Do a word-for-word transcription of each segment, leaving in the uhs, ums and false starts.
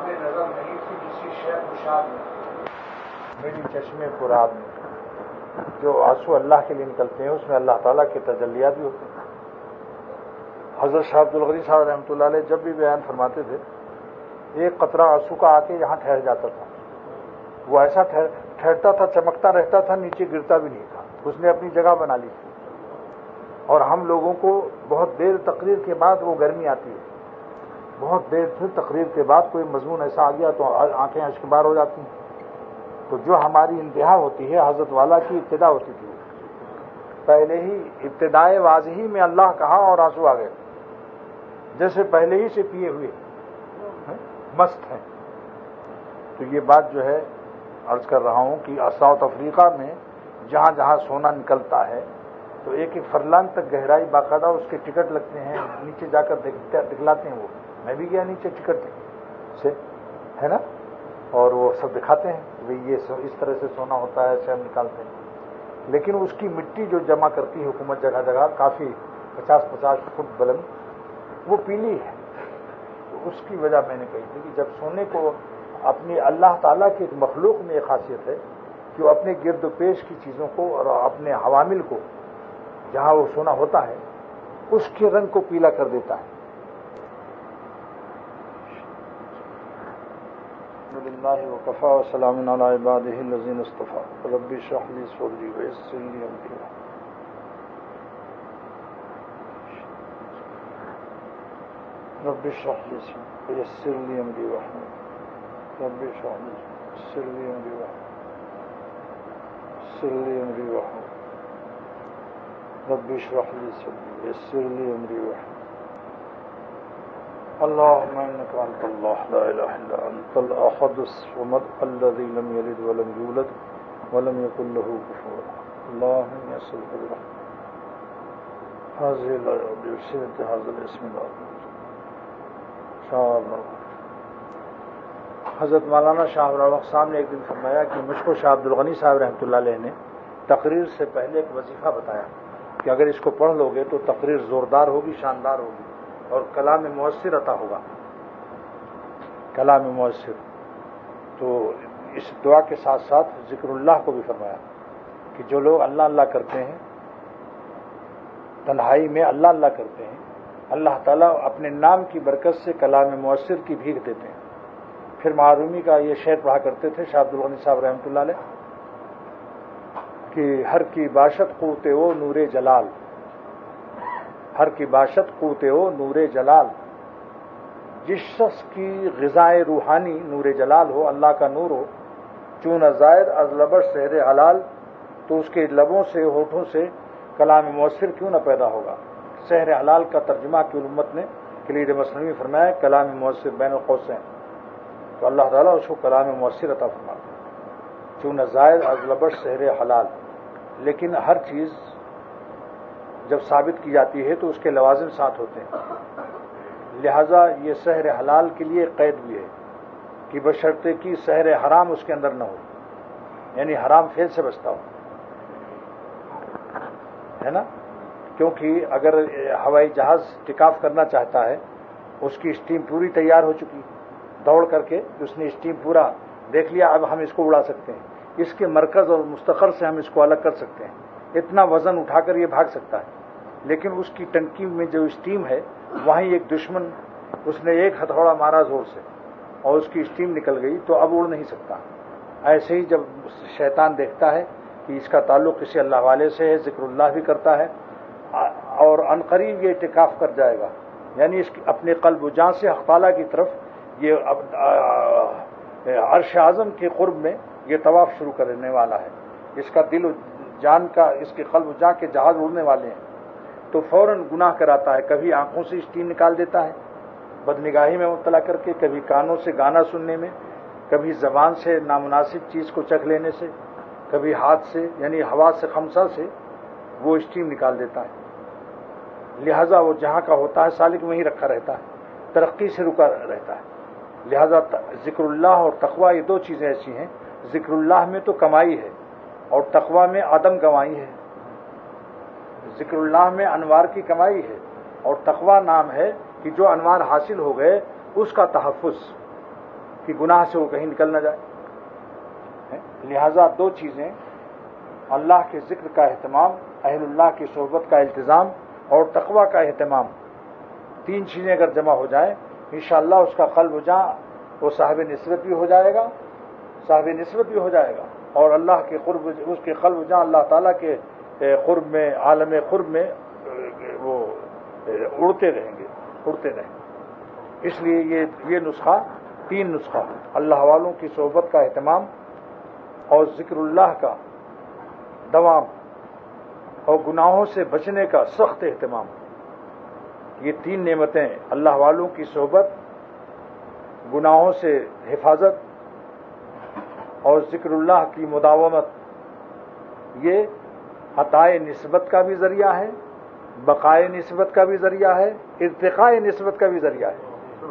قابل نظر نہیں تھی کسی شیخ مشاد میں، میری چشمے پراب میں جو آنسو اللہ کے لیے نکلتے ہیں اس میں اللہ تعالیٰ کے تجلیات بھی ہوتے ہیں۔ حضرت شاہ عبد الغنی صاحب رحمۃ اللہ علیہ جب بھی بیان فرماتے تھے ایک قطرہ آنسو کا آ کے یہاں ٹھہر جاتا تھا، وہ ایسا ٹھہرتا تھا، چمکتا رہتا تھا، نیچے گرتا بھی نہیں تھا، اس نے اپنی جگہ بنا لی تھی۔ اور ہم لوگوں کو بہت دیر تقریر کے بعد وہ گرمی آتی ہے، بہت دیر سے تقریر کے بعد کوئی مضمون ایسا آ گیا تو آنکھیں اشکبار ہو جاتی ہیں۔ تو جو ہماری انتہا ہوتی ہے حضرت والا کی ابتدا ہوتی تھی، پہلے ہی ابتدائے واضحی میں اللہ کہا اور آنسو آ گئے، جیسے پہلے ہی سے پیے ہوئے مست ہیں۔ تو یہ بات جو ہے عرض کر رہا ہوں کہ ساؤتھ افریقہ میں جہاں جہاں سونا نکلتا ہے تو ایک ایک فرلان تک گہرائی باقاعدہ اس کے ٹکٹ لگتے ہیں، نیچے جا کر دکھلاتے ہیں۔ وہ میں بھی گیا نیچے ٹکٹ سے، ہے نا، اور وہ سب دکھاتے ہیں کہ یہ اس طرح سے سونا ہوتا ہے، ایسے ہم نکالتے ہیں۔ لیکن اس کی مٹی جو جمع کرتی ہے حکومت جگہ جگہ کافی پچاس پچاس فٹ بلند، وہ پیلی ہے۔ تو اس کی وجہ میں نے کہی تھی کہ جب سونے کو اپنی اللہ تعالیٰ کی ایک مخلوق میں ایک خاصیت ہے کہ وہ اپنے گرد و پیش کی چیزوں کو اور اپنے حوامل کو جہاں وہ سونا ہوتا ہے اس کے رنگ کو پیلا کر دیتا ہے۔ الحمدللہ وکفی وسلام علی عبادہ الذین اصطفی رب اشرح لی صدری ویسر لی امری رب اشرح لی صدری ویسر لی امری رب اشرح لی ویسر لی امری ویسر لی امری رب اشرح لی صدری ویسر لی امری اللهم انك انت الله لا اله الا انت الاحد الصمد الذي لم يلد ولم يولد ولم يكن له كفوا احد اللهم اسالك برحمتك هذه الايه بسنه هذا الاسم العظيم شاء الله۔ حضرت مولانا شاہ الوقت صاحب نے ایک دن فرمایا کہ مجھ کو شاہ عبد الغنی صاحب رحمۃ اللہ علیہ نے تقریر سے پہلے ایک وظیفہ بتایا کہ اگر اس کو پڑھ لو گے تو تقریر زوردار ہوگی، شاندار ہوگی اور کلام مؤثر عطا ہوگا، کلام مؤثر۔ تو اس دعا کے ساتھ ساتھ ذکر اللہ کو بھی فرمایا کہ جو لوگ اللہ اللہ کرتے ہیں، تنہائی میں اللہ اللہ کرتے ہیں، اللہ تعالیٰ اپنے نام کی برکت سے کلام مؤثر کی بھیک دیتے ہیں۔ پھر معرومی کا یہ شعر پڑھا کرتے تھے شاہ عبد الغنی صاحب رحمۃ اللہ علیہ کہ ہر کی باشد قوت و نور جلال، ہر کی باشد قوت و نور جلال، جس شخص کی غذائے روحانی نور جلال ہو، اللہ کا نور ہو، چون زائر از لبش سحر حلال، تو اس کے لبوں سے ہونٹوں سے کلام مؤثر کیوں نہ پیدا ہوگا۔ سحر حلال کا ترجمہ کی امت نے کلید مثنوی فرمایا کلام مؤثر بین القوسین، تو اللہ تعالیٰ اس کو کلام مؤثر عطا فرماتا ہے، چون زائر از لبش سحر حلال۔ لیکن ہر چیز جب ثابت کی جاتی ہے تو اس کے لوازم ساتھ ہوتے ہیں، لہذا یہ سحر حلال کے لیے قید بھی ہے کہ بشرطے کی سحر حرام اس کے اندر نہ ہو، یعنی حرام فعل سے بچتا ہو، ہے نا۔ کیونکہ اگر ہوائی جہاز ٹیک آف کرنا چاہتا ہے، اس کی اسٹیم پوری تیار ہو چکی، دوڑ کر کے اس نے اسٹیم پورا دیکھ لیا، اب ہم اس کو اڑا سکتے ہیں، اس کے مرکز اور مستقر سے ہم اس کو الگ کر سکتے ہیں، اتنا وزن اٹھا کر یہ بھاگ سکتا ہے۔ لیکن اس کی ٹنکی میں جو اسٹیم ہے وہیں ایک دشمن، اس نے ایک ہتھوڑا مارا زور سے اور اس کی اسٹیم نکل گئی تو اب اڑ نہیں سکتا۔ ایسے ہی جب شیطان دیکھتا ہے کہ اس کا تعلق کسی اللہ والے سے ہے، ذکر اللہ بھی کرتا ہے اور عنقریب یہ اعتکاف کر جائے گا، یعنی اس اپنے قلب و جان سے حق تعالیٰ کی طرف یہ عرش اعظم کے قرب میں یہ طواف شروع کرنے والا ہے، اس کا دل و جان کا، اس کے قلب و جان کے جہاز اڑنے والے ہیں، تو فوراً گناہ کراتا ہے، کبھی آنکھوں سے اسٹیم نکال دیتا ہے بدنگاہی میں مبتلا کر کے، کبھی کانوں سے گانا سننے میں، کبھی زبان سے نامناسب چیز کو چکھ لینے سے، کبھی ہاتھ سے یعنی ہوا سے خمسہ سے وہ اسٹیم نکال دیتا ہے۔ لہذا وہ جہاں کا ہوتا ہے سالک وہیں رکھا رہتا ہے، ترقی سے رکا رہتا ہے۔ لہذا ذکر اللہ اور تقویٰ یہ دو چیزیں ایسی ہیں، ذکر اللہ میں تو کمائی ہے اور تقویٰ میں عدم کمائی ہے۔ ذکر اللہ میں انوار کی کمائی ہے اور تقویٰ نام ہے کہ جو انوار حاصل ہو گئے اس کا تحفظ، کہ گناہ سے وہ کہیں نکل نہ جائے۔ لہذا دو چیزیں، اللہ کے ذکر کا اہتمام، اہل اللہ کی صحبت کا التزام اور تقوی کا اہتمام، تین چیزیں اگر جمع ہو جائیں انشاءاللہ اس کا قلب و جاں وہ صاحب نسبت بھی ہو جائے گا، صاحب نسبت بھی ہو جائے گا، اور اللہ کے قرب، اس کے قلب و جاں اللہ تعالیٰ کے قرب میں، عالم قرب میں وہ اڑتے رہیں گے، اڑتے رہیں گے۔ اس لیے یہ یہ نسخہ، تین نسخہ، اللہ والوں کی صحبت کا اہتمام اور ذکر اللہ کا دوام اور گناہوں سے بچنے کا سخت اہتمام، یہ تین نعمتیں، اللہ والوں کی صحبت، گناہوں سے حفاظت اور ذکر اللہ کی مداومت، یہ عطائے نسبت کا بھی ذریعہ ہے، بقائے نسبت کا بھی ذریعہ ہے، ارتقاء نسبت کا بھی ذریعہ ہے۔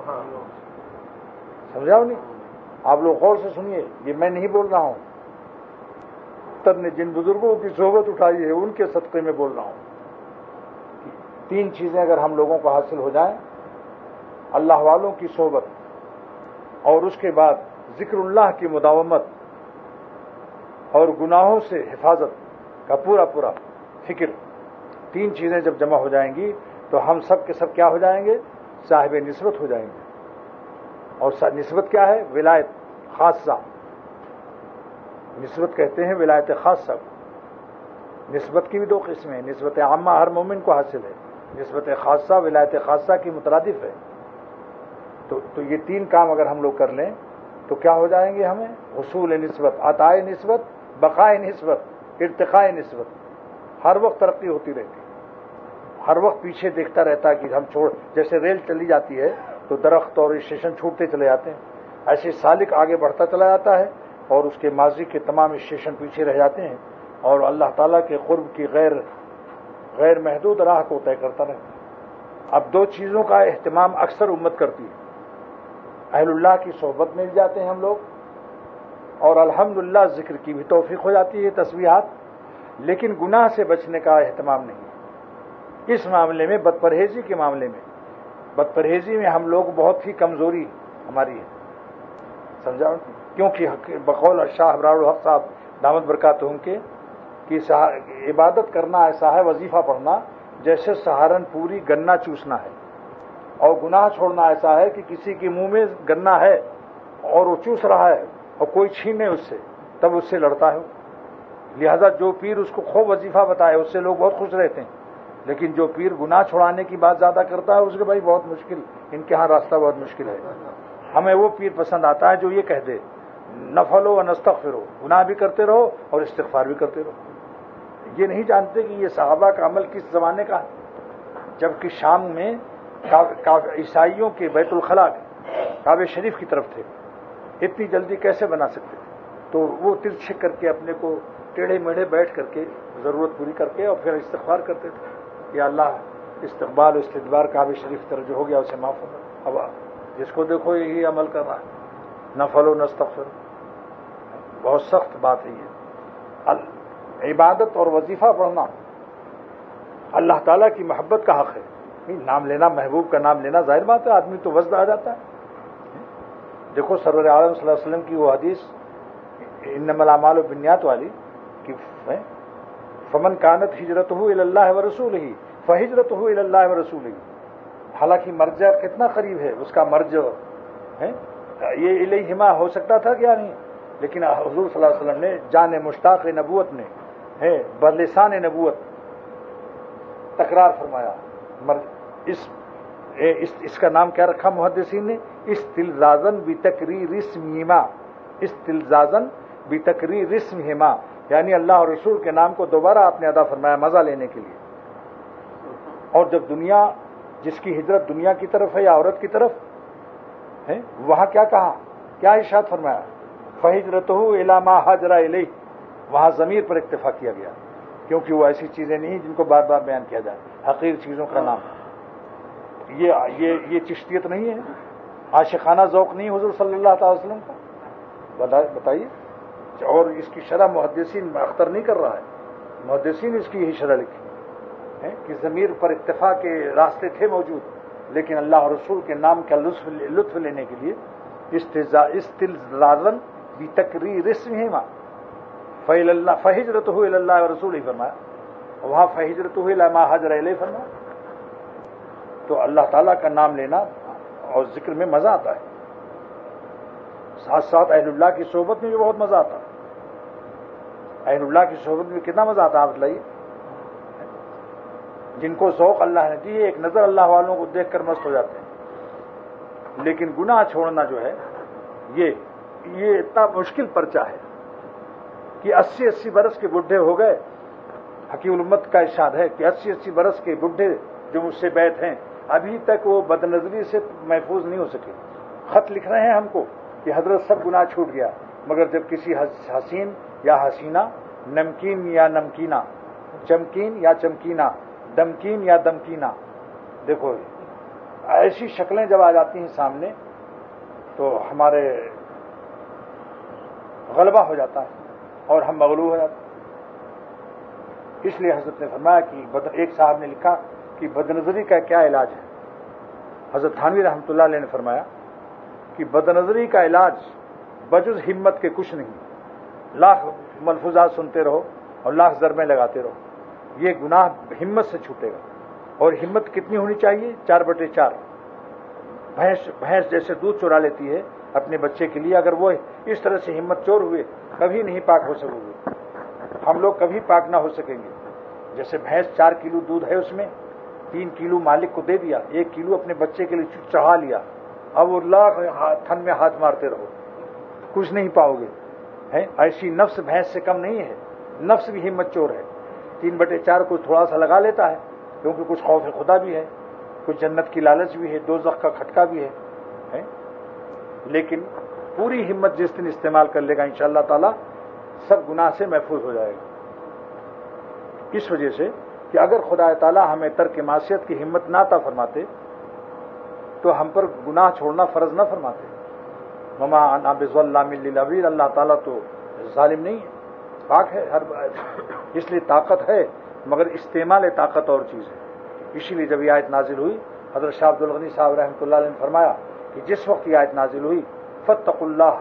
سمجھاؤ نہیں؟ آپ لوگ غور سے سنیے، یہ میں نہیں بول رہا ہوں، تر نے جن بزرگوں کی صحبت اٹھائی ہے ان کے صدقے میں بول رہا ہوں۔ تین چیزیں اگر ہم لوگوں کو حاصل ہو جائیں، اللہ والوں کی صحبت اور اس کے بعد ذکر اللہ کی مداومت اور گناہوں سے حفاظت کا پورا پورا فکر، تین چیزیں جب جمع ہو جائیں گی تو ہم سب کے سب کیا ہو جائیں گے؟ صاحب نسبت ہو جائیں گے۔ اور نسبت کیا ہے؟ ولایت خاصہ، نسبت کہتے ہیں ولایت خاصہ۔ نسبت کی بھی دو قسمیں ہیں، نسبت عامہ ہر مومن کو حاصل ہے، نسبت خاصہ ولایت خاصہ کی مترادف ہے۔ تو تو یہ تین کام اگر ہم لوگ کر لیں تو کیا ہو جائیں گے؟ ہمیں حصول نسبت، عطائے نسبت، بقائے نسبت، ارتقاء نسبت، ہر وقت ترقی ہوتی رہتی، ہر وقت پیچھے دیکھتا رہتا کہ ہم چھوڑ، جیسے ریل چلی جاتی ہے تو درخت اور اسٹیشن چھوٹتے چلے جاتے ہیں، ایسے سالک آگے بڑھتا چلا جاتا ہے اور اس کے ماضی کے تمام اسٹیشن پیچھے رہ جاتے ہیں اور اللہ تعالیٰ کے قرب کی غیر غیر محدود راہ کو طے کرتا رہتا ہے۔ اب دو چیزوں کا اہتمام اکثر امت کرتی ہے، اہل اللہ کی صحبت میں جاتے ہیں ہم لوگ اور الحمدللہ ذکر کی بھی توفیق ہو جاتی ہے، تسبیحات، لیکن گناہ سے بچنے کا اہتمام نہیں ہے۔ اس معاملے میں، بد پرہیزی کے معاملے میں، بد پرہیزی میں ہم لوگ بہت ہی کمزوری ہماری ہے، سمجھا؟ کیونکہ بقول شاہ ابرار الحق صاحب دامت برکاتہم کے کہ عبادت کرنا ایسا ہے، وظیفہ پڑھنا جیسے سہارنپوری گنا چوسنا ہے، اور گناہ چھوڑنا ایسا ہے کہ کسی کے منہ میں گنا ہے اور وہ چوس رہا ہے اور کوئی چھینے اس سے، تب اس سے لڑتا ہے۔ لہذا جو پیر اس کو خوب وظیفہ بتائے اس سے لوگ بہت خوش رہتے ہیں، لیکن جو پیر گناہ چھڑانے کی بات زیادہ کرتا ہے اس کے بھائی بہت مشکل، ان کے ہاں راستہ بہت مشکل ہے۔ ہمیں وہ پیر پسند آتا ہے جو یہ کہہ دے نفلو و نستغفرو، گناہ بھی کرتے رہو اور استغفار بھی کرتے رہو۔ یہ نہیں جانتے کہ یہ صحابہ کا عمل کس زمانے کا ہے، جبکہ شام میں عیسائیوں کے بیت الخلاء کعبہ شریف کی طرف تھے، اتنی جلدی کیسے بنا سکتے تھے؟ تو وہ ترچھے کر کے اپنے کو ٹیڑھے میڑھے بیٹھ کر کے ضرورت پوری کر کے اور پھر استغفار کرتے تھے، یا اللہ استقبال و استدبار کعبہ شریف کی طرف جو ہو گیا اسے معاف ہوگا۔ اب جس کو دیکھو یہی عمل کر رہا ہے، نفل و نستغفر، بہت سخت بات ہے یہ۔ عبادت اور وظیفہ پڑھنا اللہ تعالیٰ کی محبت کا حق ہے، نام لینا، محبوب کا نام لینا ظاہر بات ہے، آدمی تو وزد آ جاتا ہے۔ دیکھو سرور عالم صلی اللہ علیہ وسلم کی وہ حدیث انما الاعمال بالنیات والی کہ فمن کانت ہجرتہ الی اللہ ورسولہ فہجرتہ الی اللہ ورسولہ، حالانکہ مرجع کتنا قریب ہے، اس کا مرجع ہے یہ الیہما ہو سکتا تھا کیا نہیں، لیکن حضور صلی اللہ علیہ وسلم نے جان مشتاق نبوت نے ہے بلسان نبوت تکرار فرمایا۔ اس اس, اس کا نام کیا رکھا محدثین نے؟ استلزازن بتقریر اسمہما، استلزازن بتقریر اسمہما، یعنی اللہ اور رسول کے نام کو دوبارہ آپ نے ادا فرمایا مزہ لینے کے لیے۔ اور جب دنیا، جس کی ہجرت دنیا کی طرف ہے یا عورت کی طرف ہے، وہاں کیا کہا، کیا ارشاد فرمایا؟ فہجرتہ الی ما ہاجر الیہ، وہاں ضمیر پر اکتفا کیا گیا، کیونکہ وہ ایسی چیزیں نہیں جن کو بار بار بیان کیا جائے، حقیر چیزوں کا نام۔ یہ یہ یہ چشتیت نہیں ہے، عاشقانہ ذوق نہیں حضور صلی اللہ تعالی وسلم کا، بتائیے۔ اور اس کی شرح محدثین اختر نہیں کر رہا ہے، محدثین اس کی یہی شرح لکھی ہے کہ ضمیر پر اکتفا کے راستے تھے موجود، لیکن اللہ اور رسول کے نام کا لطف لطف لینے کے لیے استلزازن بتقریر اسمہما فإلی اللہ فہجرتہ الی اللہ ورسولہ فرمایا، وہاں فہجرتہ الی ما ہاجر الیہ فرمایا. تو اللہ تعالیٰ کا نام لینا اور ذکر میں مزہ آتا ہے، ساتھ ساتھ اہل اللہ کی صحبت میں بھی بہت مزہ آتا ہے. اہل اللہ کی صحبت میں کتنا مزہ آتا ہے آپ بتائیے. جن کو ذوق اللہ نے دی ہے، ایک نظر اللہ والوں کو دیکھ کر مست ہو جاتے ہیں. لیکن گناہ چھوڑنا جو ہے یہ یہ اتنا مشکل پرچہ ہے کہ اسی اسی برس کے بڈھے ہو گئے. حکیم الامت کا ارشاد ہے کہ اسی اسی برس کے بڈھے جو مجھ سے بیعت ہیں ابھی تک وہ بد نظری سے محفوظ نہیں ہو سکے. خط لکھ رہے ہیں ہم کو کہ حضرت سب گناہ چھوٹ گیا، مگر جب کسی حسین یا حسینہ، نمکین یا نمکینہ، چمکین یا چمکینہ، دمکین یا دمکینہ، دیکھو ایسی شکلیں جب آ جاتی ہیں سامنے تو ہمارے غلبہ ہو جاتا ہے اور ہم مغلوب ہو جاتے ہیں. اس لیے حضرت نے فرمایا کہ ایک صاحب نے لکھا کہ بدنظری کا کیا علاج ہے. حضرت تھانوی رحمۃ اللہ علیہ نے فرمایا کہ بدنظری کا علاج بجز ہمت کے کچھ نہیں. لاکھ ملفوظات سنتے رہو اور لاکھ ضربیں لگاتے رہو، یہ گناہ ہمت سے چھوٹے گا. اور ہمت کتنی ہونی چاہیے؟ چار بٹے چار. بھینس بھینس جیسے دودھ چورا لیتی ہے اپنے بچے کے لیے، اگر وہ اس طرح سے ہمت چور ہوئے کبھی نہیں پاک ہو سکو گے. ہم لوگ کبھی پاک نہ ہو سکیں گے. جیسے بھینس چار کلو دودھ ہے، اس میں تین کلو مالک کو دے دیا، ایک کلو اپنے بچے کے لیے چڑھا لیا. اب وہ لاکھ تھن میں ہاتھ مارتے رہو، کچھ نہیں پاؤ گے. ایسی نفس بھینس سے کم نہیں ہے، نفس بھی ہمت چور ہے. تین بٹے چار کو تھوڑا سا لگا لیتا ہے کیونکہ کچھ خوف خدا بھی ہے، کچھ جنت کی لالچ بھی ہے، دوزخ کا کھٹکا بھی ہے. لیکن پوری ہمت جس دن استعمال کر لے گا انشاءاللہ تعالی سب گناہ سے محفوظ ہو جائے گا. اس وجہ سے کہ اگر خدا تعالی ہمیں ترک معصیت کی ہمت نہ عطا فرماتے تو ہم پر گناہ چھوڑنا فرض نہ فرماتے. وما انا بظلام للعبید، اللہ تعالیٰ تو ظالم نہیں ہے، پاک ہے ہر. اس لیے طاقت ہے مگر استعمال طاقت اور چیز ہے. اسی لیے جب یہ آیت نازل ہوئی حضرت شاہ عبد الغنی صاحب رحمۃ اللہ علیہ نے فرمایا کہ جس وقت یہ آیت نازل ہوئی فاتقوا اللہ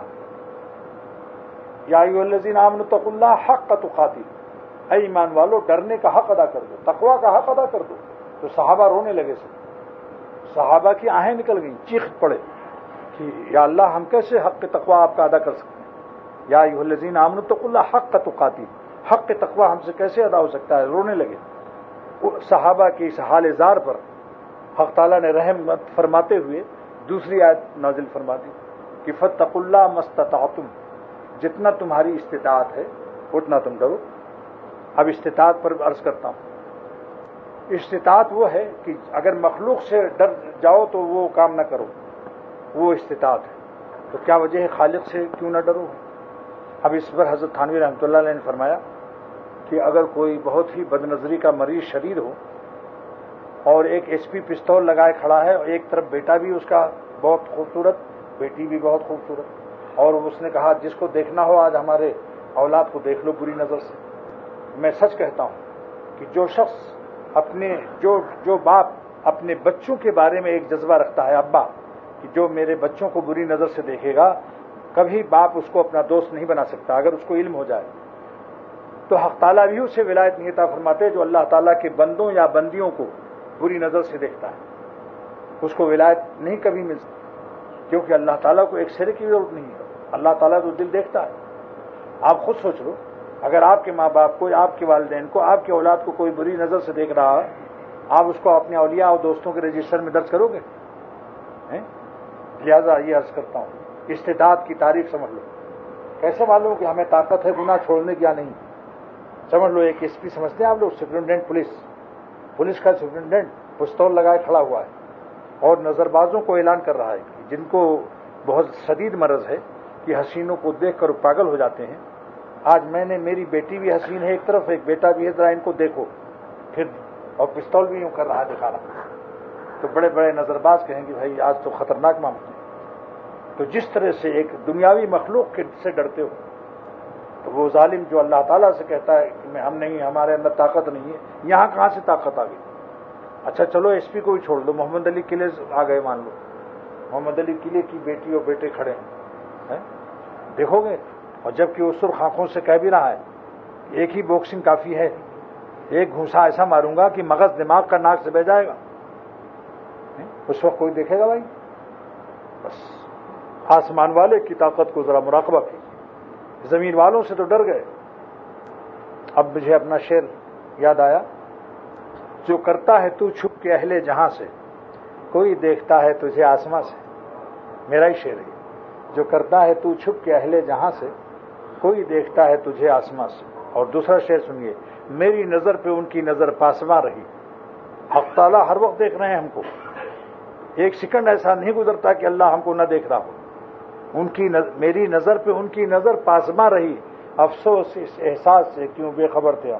یا ایھا الذین آمنوا اتقوا اللہ حق تقاتہ، اے ایمان والو ڈرنے کا حق ادا کر دو، تقویٰ کا حق ادا کر دو. تو صحابہ رونے لگے سب، صحابہ کی آہیں نکل گئیں، چیخ پڑے کہ یا اللہ ہم کیسے حق تقویٰ آپ کا ادا کر سکتے ہیں. یا ایھا الذین آمنوا اتقوا اللہ حق تقاتہ، حق تقویٰ ہم سے کیسے ادا ہو سکتا ہے. رونے لگے. صحابہ کی اس حال زار پر حق تعالیٰ نے رحم فرماتے ہوئے دوسری آیت نازل فرما دی کہ فاتقوا اللہ ما استطعتم، جتنا تمہاری استطاعت ہے اتنا تم ڈرو. اب استطاعت پر عرض کرتا ہوں. استطاعت وہ ہے کہ اگر مخلوق سے ڈر جاؤ تو وہ کام نہ کرو، وہ استطاعت ہے. تو کیا وجہ ہے خالق سے کیوں نہ ڈرو؟ اب اس پر حضرت تھانوی رحمۃ اللہ علیہ نے فرمایا کہ اگر کوئی بہت ہی بد نظری کا مریض شریر ہو اور ایک ایس پی پستول لگائے کھڑا ہے اور ایک طرف بیٹا بھی اس کا بہت خوبصورت، بیٹی بھی بہت خوبصورت، اور اس نے کہا جس کو دیکھنا ہو آج ہمارے اولاد کو دیکھ لو بری نظر سے. میں سچ کہتا ہوں کہ جو شخص اپنے جو جو باپ اپنے بچوں کے بارے میں ایک جذبہ رکھتا ہے، ابا کہ جو میرے بچوں کو بری نظر سے دیکھے گا، کبھی باپ اس کو اپنا دوست نہیں بنا سکتا اگر اس کو علم ہو جائے. تو حق تعالیٰ بھی اسے ولایت نہیں عطا فرماتے جو اللہ تعالیٰ کے بندوں یا بندیوں کو بری نظر سے دیکھتا ہے. اس کو ولایت نہیں کبھی مل سکتی کیونکہ اللہ تعالیٰ کو ایک سرے کی ضرورت نہیں ہے. اللہ تعالیٰ تو دل دیکھتا ہے. آپ خود سوچ لو، اگر آپ کے ماں باپ کو، آپ کے والدین کو، آپ کے اولاد کو کوئی بری نظر سے دیکھ رہا ہے، آپ اس کو اپنے اولیاء اور دوستوں کے رجسٹر میں درج کرو گے؟ لہذا یہ عرض کرتا ہوں استطاعت کی تعریف سمجھ لو. کیسے معلوم کہ ہمیں طاقت ہے گناہ چھوڑنے کی یا نہیں؟ سمجھ لو ایک ایس پی سمجھتے ہیں آپ لوگ، سپرنٹینڈنٹ پولیس پولیس کا سپرنٹینڈنٹ پستول لگائے کھڑا ہوا ہے اور نظر بازوں کو اعلان کر رہا ہے جن کو بہت شدید مرض ہے کہ حسینوں کو دیکھ کر پاگل ہو جاتے ہیں. آج میں نے، میری بیٹی بھی حسین ہے ایک طرف، ایک بیٹا بھی ہے، ذرا ان کو دیکھو، پھر اور پستول بھی یوں کر رہا ہے دکھا رہا. تو بڑے بڑے نظر باز کہیں گے بھائی آج تو خطرناک معاملہ ہے. تو جس طرح سے ایک دنیاوی مخلوق سے ڈرتے ہو تو وہ ظالم جو اللہ تعالیٰ سے کہتا ہے کہ ہم نہیں، ہمارے اندر طاقت نہیں ہے، یہاں کہاں سے طاقت آ گئی؟ اچھا چلو ایس پی کو بھی چھوڑ دو، محمد علی قلعے آ گئے مان لو، محمد علی قلعے کی بیٹی اور بیٹے کھڑے ہیں, دیکھو گے. اور جبکہ وہ سرخ آنکھوں سے کہہ بھی رہا ہے ایک ہی باکسنگ کافی ہے, ایک گھوسا ایسا ماروں گا کہ مغز دماغ کا ناک سے بہ جائے گا. اس وقت کوئی دیکھے گا بھائی؟ بس آسمان والے کی طاقت کو ذرا مراقبہ کی, زمین والوں سے تو ڈر گئے. اب مجھے اپنا شعر یاد آیا, جو کرتا ہے تو چھپ کے اہل جہاں سے, کوئی دیکھتا ہے تجھے آسماں سے. میرا ہی شعر ہے. جو کرتا ہے تو چھپ کے اہل جہاں سے, کوئی دیکھتا ہے تجھے آسماں سے. اور دوسرا شعر سنیے, میری نظر پہ ان کی نظر پاسماں رہی. حق تعالیٰ ہر وقت دیکھ رہے ہیں ہم کو, ایک سیکنڈ ایسا نہیں گزرتا کہ اللہ ہم کو نہ دیکھ رہا ہو. ان کی نظر, میری نظر پہ ان کی نظر پاسماں رہی, افسوس اس احساس سے کیوں بے خبر تھے ہم.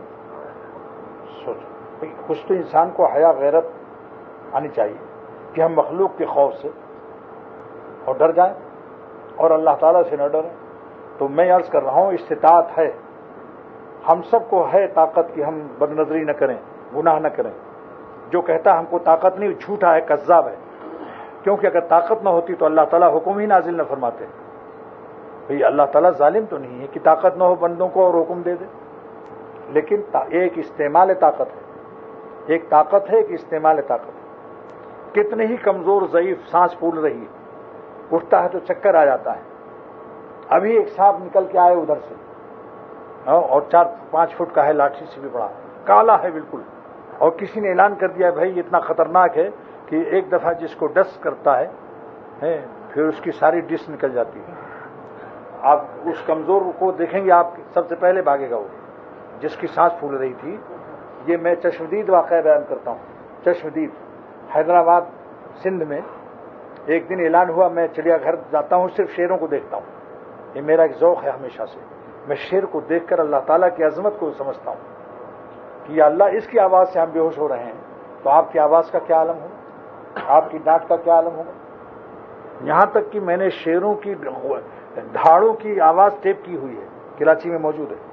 سوچو, کچھ تو انسان کو حیا غیرت آنی چاہیے کہ ہم مخلوق کے خوف سے اور ڈر جائیں اور اللہ تعالیٰ سے نہ ڈریں. تو میں عرض کر رہا ہوں استطاعت ہے, ہم سب کو ہے طاقت کہ ہم بد نظری نہ کریں, گناہ نہ کریں. جو کہتا ہم کو طاقت نہیں جھوٹا ہے, کذاب ہے. کیونکہ اگر طاقت نہ ہوتی تو اللہ تعالیٰ حکم ہی نازل نہ فرماتے. بھئی اللہ تعالیٰ ظالم تو نہیں ہے کہ طاقت نہ ہو بندوں کو اور حکم دے دے. لیکن ایک استعمال طاقت ہے, ایک طاقت ہے, ایک استعمال طاقت ہے. کتنے ہی کمزور ضعیف سانس پھول رہی ہے, اٹھتا ہے تو چکر آ جاتا ہے. ابھی ایک سانپ نکل کے آئے ادھر سے, اور چار پانچ فٹ کا ہے, لاٹھی سے بھی بڑا, کالا ہے بالکل. اور کسی نے اعلان کر دیا بھائی اتنا خطرناک ہے کہ ایک دفعہ جس کو ڈس کرتا ہے پھر اس کی ساری ڈش نکل جاتی ہے. آپ اس کمزور کو دیکھیں گے, آپ سب سے پہلے بھاگے گا وہ جس کی سانس پھول رہی تھی. یہ میں چشمدید واقعہ بیان کرتا ہوں. چشمدید حیدرآباد سندھ میں ایک دن اعلان ہوا, میں چڑیا گھر جاتا ہوں, صرف شیروں کو دیکھتا ہوں. یہ میرا ایک ذوق ہے ہمیشہ سے. میں شیر کو دیکھ کر اللہ تعالیٰ کی عظمت کو سمجھتا ہوں کہ یا اللہ اس کی آواز سے ہم بے ہوش ہو رہے ہیں, تو آپ کی آواز کا کیا عالم ہوگا, آپ کی ڈانٹ کا کیا عالم ہوگا. یہاں تک کہ میں نے شیروں کی دھاڑوں کی آواز ٹیپ کی ہوئی ہے, کراچی میں موجود ہے.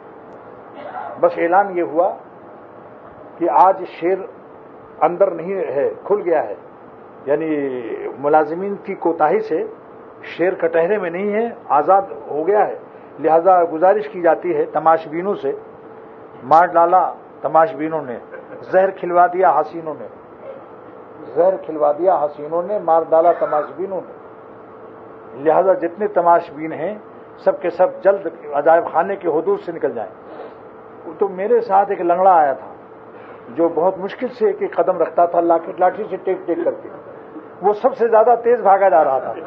بس اعلان یہ ہوا کہ آج شیر اندر نہیں ہے, کھل گیا ہے, یعنی ملازمین کی کوتاہی سے شیر کٹہرے میں نہیں ہے, آزاد ہو گیا ہے. لہذا گزارش کی جاتی ہے تماشبینوں سے, مار ڈالا تماشبینوں نے, زہر کھلوا دیا حسینوں نے, زہر کھلوا دیا حسینوں نے, مار ڈالا تماشبینوں نے. لہذا جتنے تماشبین ہیں سب کے سب جلد عجائب خانے کے حدود سے نکل جائیں. تو میرے ساتھ ایک لنگڑا آیا تھا جو بہت مشکل سے ایک ایک قدم رکھتا تھا, لاٹھی سے ٹیک ٹیک کر کے. وہ سب سے زیادہ تیز بھاگا جا رہا تھا,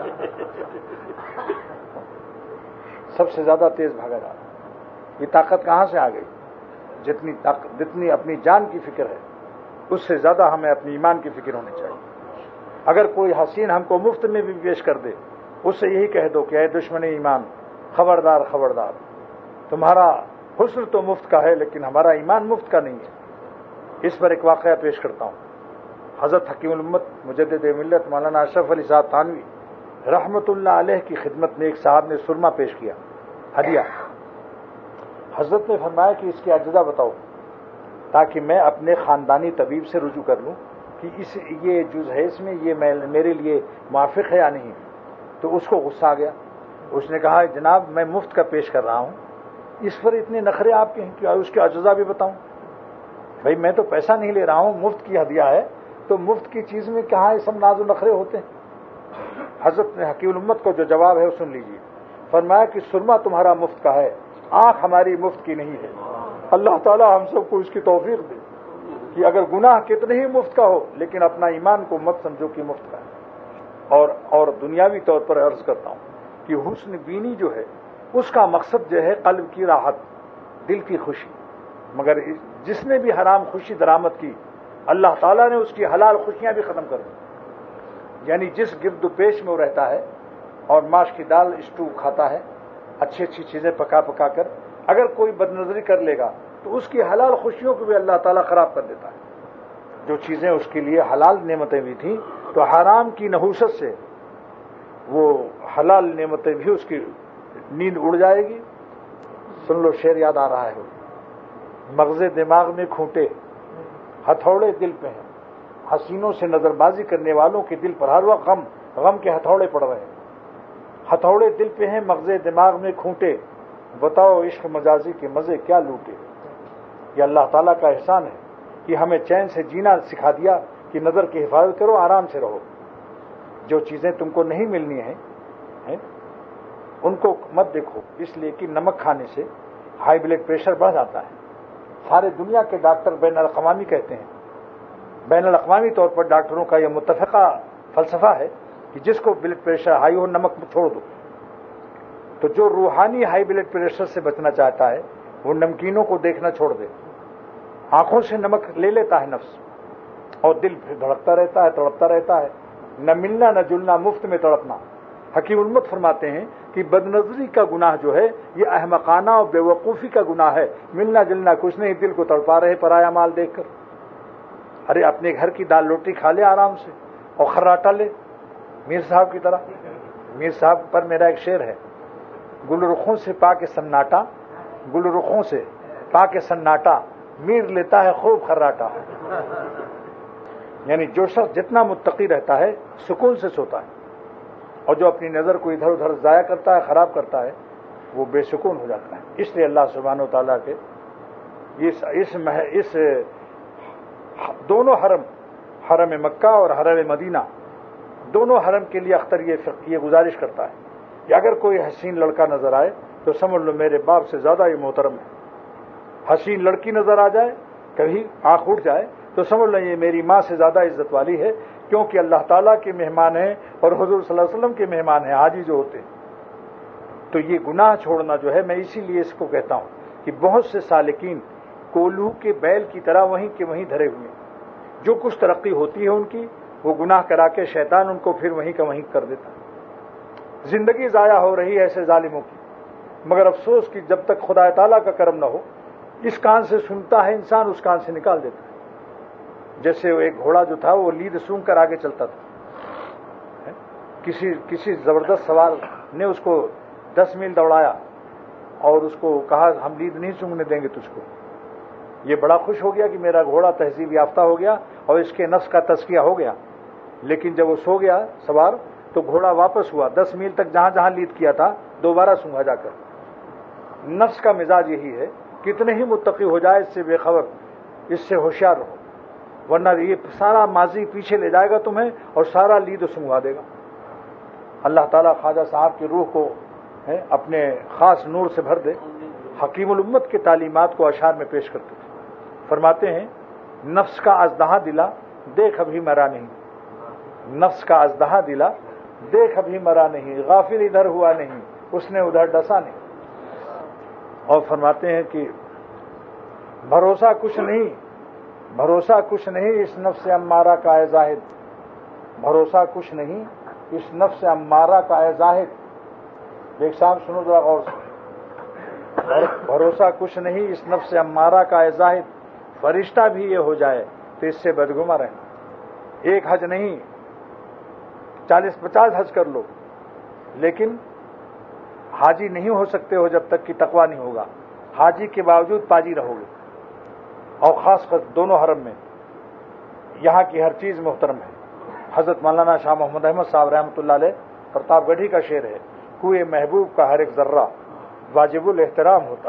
سب سے زیادہ تیز بھاگا جا رہا. یہ طاقت کہاں سے آ گئی؟ جتنی طاقت جتنی اپنی جان کی فکر ہے اس سے زیادہ ہمیں اپنی ایمان کی فکر ہونی چاہیے. اگر کوئی حسین ہم کو مفت میں بھی پیش کر دے, اس سے یہی کہہ دو کہ اے دشمن ایمان, خبردار خبردار, تمہارا حسن تو مفت کا ہے لیکن ہمارا ایمان مفت کا نہیں ہے. اس پر ایک واقعہ پیش کرتا ہوں. حضرت حکیم الامت مجدد ملت مولانا اشرف علی صاحب تھانوی رحمت اللہ علیہ کی خدمت میں ایک صاحب نے سرما پیش کیا, ہدیہ. حضرت نے فرمایا کہ اس کے اجزا بتاؤ تاکہ میں اپنے خاندانی طبیب سے رجوع کر لوں کہ اس یہ جز ہے اس میں یہ میرے لیے موافق ہے یا نہیں. تو اس کو غصہ آ گیا. اس نے کہا جناب میں مفت کا پیش کر رہا ہوں, اس پر اتنے نخرے آپ کے ہیں کہ اس کے اجزا بھی بتاؤں. بھائی میں تو پیسہ نہیں لے رہا ہوں, مفت کی ہدیہ ہے, تو مفت کی چیز میں کہاں یہ سب ناز و نخرے ہوتے ہیں. حضرت نے حکیم الامت کو جو جواب ہے وہ سن لیجیے. فرمایا کہ سرما تمہارا مفت کا ہے, آنکھ ہماری مفت کی نہیں ہے. اللہ تعالی ہم سب کو اس کی توفیق دے کہ اگر گناہ کتنے ہی مفت کا ہو لیکن اپنا ایمان کو مت سمجھو کہ مفت کا ہے. اور اور دنیاوی طور پر عرض کرتا ہوں کہ حسن بینی جو ہے اس کا مقصد جو ہے قلب کی راحت, دل کی خوشی. مگر جس نے بھی حرام خوشی درآمد کی اللہ تعالیٰ نے اس کی حلال خوشیاں بھی ختم کر دی. یعنی جس گرد و پیش میں وہ رہتا ہے اور ماش کی دال اسٹو کھاتا ہے, اچھی اچھی چیزیں پکا پکا کر, اگر کوئی بد نظری کر لے گا تو اس کی حلال خوشیوں کو بھی اللہ تعالیٰ خراب کر دیتا ہے. جو چیزیں اس کے لیے حلال نعمتیں بھی تھیں تو حرام کی نحوست سے وہ حلال نعمتیں بھی اس کی نیند اڑ جائے گی. سن لو شعر یاد آ رہا ہے. مغز دماغ میں کھوٹے ہتھوڑے دل پہ ہیں, حسینوں سے نظر بازی کرنے والوں کے دل پر ہر وقت غم غم کے ہتھوڑے پڑ رہے ہیں، ہتھوڑے دل پہ ہیں، مغز دماغ میں کھوٹے، بتاؤ عشق مجازی کے مزے کیا لوٹے۔ یہ اللہ تعالیٰ کا احسان ہے کہ ہمیں چین سے جینا سکھا دیا کہ نظر کی حفاظت کرو، آرام سے رہو، جو چیزیں تم کو نہیں ملنی ہیں ان کو مت دیکھو، اس لیے کہ نمک کھانے سے ہائی بلڈ پریشر بڑھ جاتا ہے۔ سارے دنیا کے ڈاکٹر بین الاقوامی کہتے ہیں، بین الاقوامی طور پر ڈاکٹروں کا یہ متفقہ فلسفہ ہے کہ جس کو بلڈ پریشر ہائی ہو نمک چھوڑ دو۔ تو جو روحانی ہائی بلڈ پریشر سے بچنا چاہتا ہے وہ نمکینوں کو دیکھنا چھوڑ دے، آنکھوں سے نمک لے لیتا ہے نفس، اور دل پھر دھڑکتا رہتا ہے، تڑپتا رہتا ہے، نہ ملنا نہ جلنا، مفت میں تڑپنا۔ حکیم الامت فرماتے ہیں کہ بد نظری کا گناہ جو ہے یہ احمقانہ اور بے وقوفی کا گناہ ہے، ملنا جلنا کچھ نہیں، دل کو تڑپا رہے پرایا مال دیکھ کر۔ ارے اپنے گھر کی دال روٹی کھا لے آرام سے اور خراٹا لے، میر صاحب کی طرح۔ میر صاحب پر میرا ایک شعر ہے، گل رخوں سے پا کے سناٹا، گل رخوں سے پا کے سناٹا، میر لیتا ہے خوب خراٹا۔ یعنی جو شخص جتنا متقی رہتا ہے سکون سے سوتا ہے، اور جو اپنی نظر کو ادھر ادھر ضائع کرتا ہے، خراب کرتا ہے، وہ بے سکون ہو جاتا ہے۔ اس لیے اللہ سبحانہ و تعالیٰ کے اس اس, اس دونوں حرم، حرم مکہ اور حرم مدینہ، دونوں حرم کے لیے اختر یہ یہ گزارش کرتا ہے کہ اگر کوئی حسین لڑکا نظر آئے تو سمجھ لو میرے باپ سے زیادہ یہ محترم ہے۔ حسین لڑکی نظر آ جائے، کبھی آنکھ اٹھ جائے تو سمجھ لو یہ میری ماں سے زیادہ عزت والی ہے، کیونکہ اللہ تعالیٰ کے مہمان ہیں اور حضور صلی اللہ علیہ وسلم کے مہمان ہیں حاجی جو ہوتے ہیں۔ تو یہ گناہ چھوڑنا جو ہے، میں اسی لیے اس کو کہتا ہوں کہ بہت سے سالکین کولو کے بیل کی طرح وہیں کے وہیں دھرے ہوئے ہیں، جو کچھ ترقی ہوتی ہے ان کی وہ گناہ کرا کے شیطان ان کو پھر وہیں کا وہیں کر دیتا ہے۔ زندگی ضائع ہو رہی ہے ایسے ظالموں کی، مگر افسوس کہ جب تک خدا تعالیٰ کا کرم نہ ہو، اس کان سے سنتا ہے انسان، اس کان سے نکال دیتا ہے۔ جیسے وہ ایک گھوڑا جو تھا وہ لید سونگ کر آگے چلتا تھا، کسی کسی زبردست سوار نے اس کو دس میل دوڑایا اور اس کو کہا ہم لید نہیں سونگنے دیں گے تجھ کو۔ یہ بڑا خوش ہو گیا کہ میرا گھوڑا تہذیب یافتہ ہو گیا اور اس کے نفس کا تزکیہ ہو گیا، لیکن جب وہ سو گیا سوار تو گھوڑا واپس ہوا، دس میل تک جہاں جہاں لید کیا تھا دوبارہ سونگا جا کر۔ نفس کا مزاج یہی ہے، کتنے ہی متقی ہو جائے اس سے بے خبر، اس سے ہوشیار رہو، ورنہ یہ سارا ماضی پیچھے لے جائے گا تمہیں اور سارا لید سنگوا دے گا۔ اللہ تعالیٰ خواجہ صاحب کی روح کو اپنے خاص نور سے بھر دے۔ حکیم الامت کے تعلیمات کو اشعار میں پیش کرتے تھے، فرماتے ہیں نفس کا ازدہا دلا دیکھ ابھی مرا نہیں، نفس کا ازدہا دلا دیکھ ابھی مرا نہیں، غافل ادھر ہوا نہیں، اس نے ادھر ڈسا نہیں۔ اور فرماتے ہیں کہ بھروسہ کچھ نہیں، بھروسہ کچھ نہیں اس نفس امارہ کا اے زاہد، بھروسہ کچھ نہیں اس نفس امارہ کا اے زاہد۔ ایک صاحب سنو ذرا غور سے، بھروسہ کچھ نہیں اس نفس امارہ کا اے زاہد، فرشتہ بھی یہ ہو جائے تو اس سے بدگما رہنا۔ ایک حج نہیں چالیس پچاس حج کر لو، لیکن حاجی نہیں ہو سکتے ہو جب تک کہ تقویٰ نہیں ہوگا، حاجی کے باوجود پاجی رہو گے۔ اور خاص کر دونوں حرم میں یہاں کی ہر چیز محترم ہے۔ حضرت مولانا شاہ محمد احمد صاحب رحمۃ اللہ علیہ پرتاپ گڑھی کا شعر ہے، کوئے محبوب کا ہر ایک ذرہ واجب الاحترام ہوتا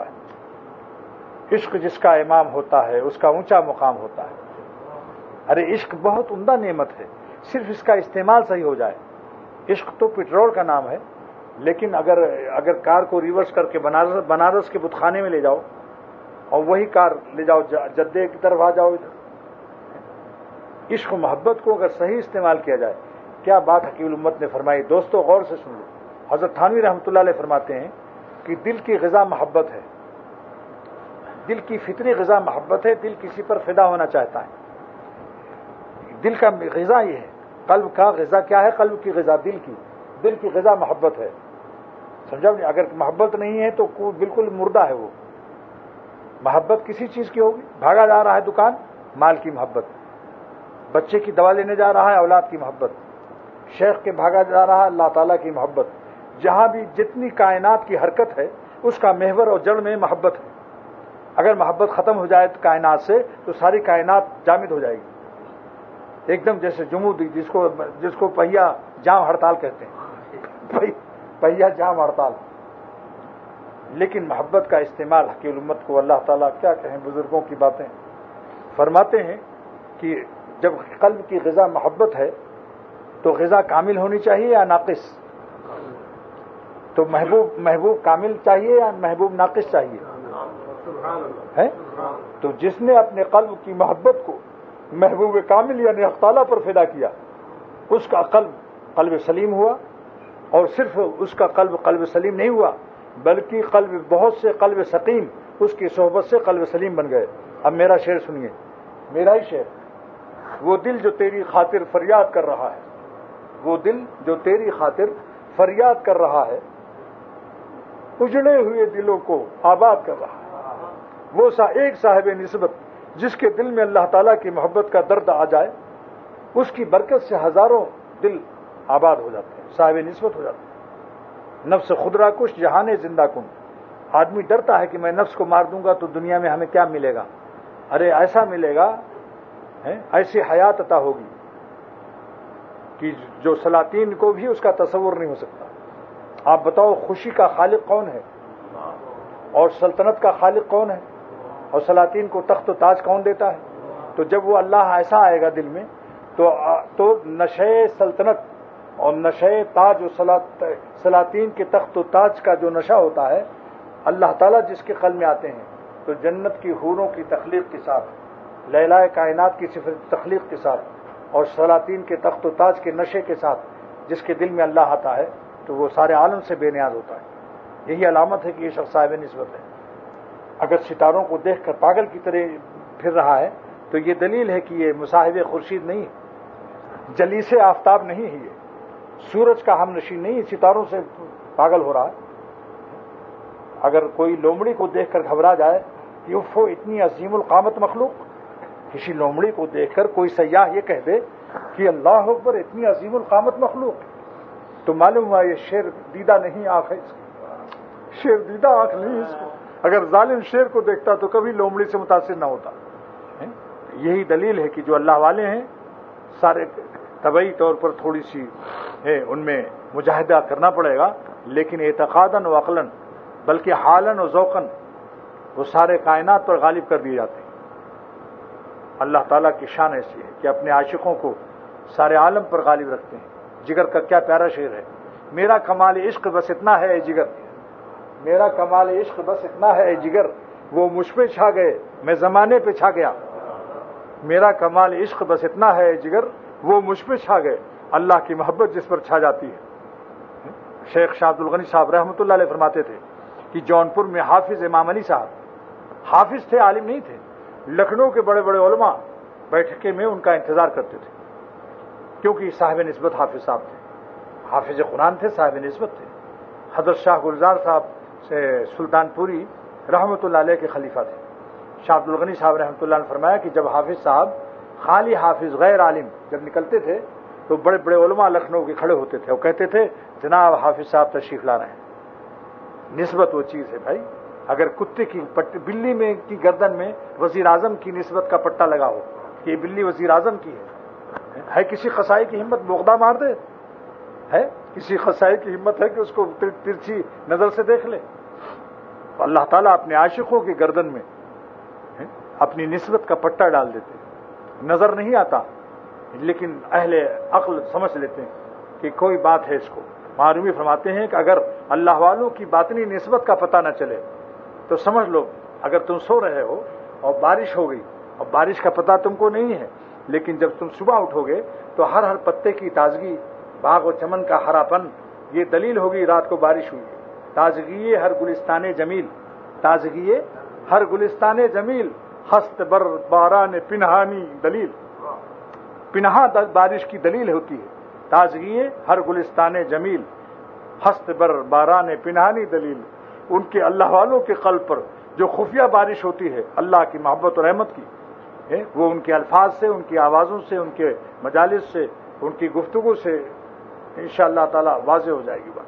ہے، عشق جس کا امام ہوتا ہے اس کا اونچا مقام ہوتا ہے۔ ارے عشق بہت عمدہ نعمت ہے، صرف اس کا استعمال صحیح ہو جائے۔ عشق تو پٹرول کا نام ہے، لیکن اگر اگر کار کو ریورس کر کے بنارس بنارس کے بتخانے میں لے جاؤ اور وہی کار لے جاؤ جدے کی طرف آ جاؤ ادھر، عشق و محبت کو اگر صحیح استعمال کیا جائے، کیا بات حکیم الامت نے فرمائی۔ دوستو غور سے سن لو، حضرت تھانوی رحمۃ اللہ علیہ فرماتے ہیں کہ دل کی غذا محبت ہے، دل کی فطری غذا محبت ہے، دل کسی پر فدا ہونا چاہتا ہے۔ دل کا غذا یہ ہے، قلب کا غذا کیا ہے؟ قلب کی غذا دل کی، دل کی غذا محبت ہے، سمجھا؟ اگر محبت نہیں ہے تو بالکل مردہ ہے وہ۔ محبت کسی چیز کی ہوگی، بھاگا جا رہا ہے دکان، مال کی محبت، بچے کی دوا لینے جا رہا ہے، اولاد کی محبت، شیخ کے بھاگا جا رہا ہے، اللہ تعالیٰ کی محبت۔ جہاں بھی جتنی کائنات کی حرکت ہے اس کا محور اور جڑ میں محبت ہے۔ اگر محبت ختم ہو جائے کائنات سے تو ساری کائنات جامد ہو جائے گی، ایک دم جیسے جمود جس کو جس کو پہیا جام ہڑتال کہتے ہیں، پہیا جام ہڑتال. لیکن محبت کا استعمال حقیر امت کو اللہ تعالیٰ کیا کہیں، بزرگوں کی باتیں فرماتے ہیں کہ جب قلب کی غذا محبت ہے تو غذا کامل ہونی چاہیے یا ناقص؟ تو محبوب محبوب کامل چاہیے یا محبوب ناقص چاہیے ہے؟ تو جس نے اپنے قلب کی محبت کو محبوب کامل یعنی حق تعالیٰ پر فدا کیا، اس کا قلب قلب سلیم ہوا. اور صرف اس کا قلب قلب سلیم نہیں ہوا بلکہ قلب بہت سے قلب سقیم اس کی صحبت سے قلب سلیم بن گئے. اب میرا شعر سنیے، میرا ہی شعر. وہ دل جو تیری خاطر فریاد کر رہا ہے، وہ دل جو تیری خاطر فریاد کر رہا ہے، اجڑے ہوئے دلوں کو آباد کر رہا ہے. وہ سا ایک صاحب نسبت جس کے دل میں اللہ تعالیٰ کی محبت کا درد آ جائے، اس کی برکت سے ہزاروں دل آباد ہو جاتے ہیں، صاحب نسبت ہو جاتے ہیں. نفس خودرا کش جہان زندہ کن. آدمی ڈرتا ہے کہ میں نفس کو مار دوں گا تو دنیا میں ہمیں کیا ملے گا. ارے ایسا ملے گا، ایسی حیات عطا ہوگی کہ جو سلاطین کو بھی اس کا تصور نہیں ہو سکتا. آپ بتاؤ خوشی کا خالق کون ہے اور سلطنت کا خالق کون ہے اور سلاطین کو تخت و تاج کون دیتا ہے؟ تو جب وہ اللہ ایسا آئے گا دل میں تو تو نشے سلطنت اور نشے تاج و سلاطین کے تخت و تاج کا جو نشہ ہوتا ہے، اللہ تعالیٰ جس کے قلب میں آتے ہیں تو جنت کی حوروں کی تخلیق کے ساتھ، لیلائے کائنات کی صفت تخلیق کے ساتھ اور سلاطین کے تخت و تاج کے نشے کے ساتھ جس کے دل میں اللہ آتا ہے تو وہ سارے عالم سے بے نیاز ہوتا ہے. یہی علامت ہے کہ یہ شخص صاحب نسبت ہے. اگر ستاروں کو دیکھ کر پاگل کی طرح پھر رہا ہے تو یہ دلیل ہے کہ یہ مصاحب خورشید نہیں ہے، جلیس آفتاب نہیں ہے، یہ سورج کا ہم نشین نہیں، ستاروں سے پاگل ہو رہا ہے. اگر کوئی لومڑی کو دیکھ کر گھبرا جائے کہ وہ اتنی عظیم القامت مخلوق، کسی لومڑی کو دیکھ کر کوئی سیاح یہ کہہ دے کہ اللہ اکبر اتنی عظیم القامت مخلوق، تو معلوم ہوا یہ شیر دیدہ نہیں آنکھ ہے، اس کی شیر دیدہ آنکھ نہیں اس کو. اگر ظالم شیر کو دیکھتا تو کبھی لومڑی سے متاثر نہ ہوتا. یہی دلیل ہے کہ جو اللہ والے ہیں سارے طبعی طور پر تھوڑی سی ہے ان میں مجاہدہ کرنا پڑے گا، لیکن اعتقاداً و عقلاً بلکہ حالاً و ذوقاً وہ سارے کائنات پر غالب کر دیے جاتے ہیں. اللہ تعالیٰ کی شان ایسی ہے کہ اپنے عاشقوں کو سارے عالم پر غالب رکھتے ہیں. جگر کا کیا پیارا شعر ہے، میرا کمال عشق بس اتنا ہے اے جگر، میرا کمال عشق بس اتنا ہے اے جگر، وہ مجھ پہ چھا گئے میں زمانے پہ چھا گیا. میرا کمال عشق بس اتنا ہے اے جگر، وہ مجھ پہ چھا گئے. اللہ کی محبت جس پر چھا جاتی ہے. شیخ شاہ عبد الغنی صاحب رحمۃ اللہ علیہ فرماتے تھے کہ جونپور میں حافظ امام علی صاحب حافظ تھے، عالم نہیں تھے. لکھنؤ کے بڑے بڑے علماء بیٹھکے میں ان کا انتظار کرتے تھے کیونکہ صاحب نسبت حافظ صاحب تھے، حافظ قرآن تھے، صاحب نسبت تھے. حضرت شاہ گلزار صاحب سے سلطان پوری رحمۃ اللہ علیہ کے خلیفہ تھے. شاہ عبد الغنی صاحب رحمۃ اللہ نے فرمایا کہ جب حافظ صاحب خالی حافظ غیر عالم جب نکلتے تھے تو بڑے بڑے علماء لکھنؤ کے کھڑے ہوتے تھے اور کہتے تھے جناب حافظ صاحب تشریف لا رہے ہیں. نسبت وہ چیز ہے بھائی. اگر کتے کی پٹ بلی میں کی گردن میں وزیر اعظم کی نسبت کا پٹا لگا ہو کہ یہ بلی وزیر اعظم کی ہے، ہے کسی قصائی کی ہمت بغدہ مار دے؟ ہے کسی قصائی کی ہمت ہے کہ اس کو ترچھی نظر سے دیکھ لے؟ اللہ تعالیٰ اپنے عاشقوں کی گردن میں اپنی نسبت کا پٹا ڈال دیتے. نظر نہیں آتا لیکن اہل عقل سمجھ لیتے ہیں کہ کوئی بات ہے. اس کو معرومی فرماتے ہیں کہ اگر اللہ والوں کی باطنی نسبت کا پتہ نہ چلے تو سمجھ لو اگر تم سو رہے ہو اور بارش ہو گئی اور بارش کا پتہ تم کو نہیں ہے، لیکن جب تم صبح اٹھو گے تو ہر ہر پتے کی تازگی، باغ و چمن کا ہرا پن، یہ دلیل ہوگی رات کو بارش ہوئی. تازگی ہر گلستان جمیل، تازگی ہر گلستان جمیل، ہست بر باران پنہانی دلیل. پنہا بارش کی دلیل ہوتی ہے. تازگی ہر گلستان جمیل، ہست بر باران پنہانی دلیل. ان کے اللہ والوں کے قلب پر جو خفیہ بارش ہوتی ہے اللہ کی محبت اور رحمت کی، وہ ان کے الفاظ سے، ان کی آوازوں سے، ان کے مجالس سے، ان کی گفتگو سے انشاءاللہ تعالی واضح ہو جائے گی بات.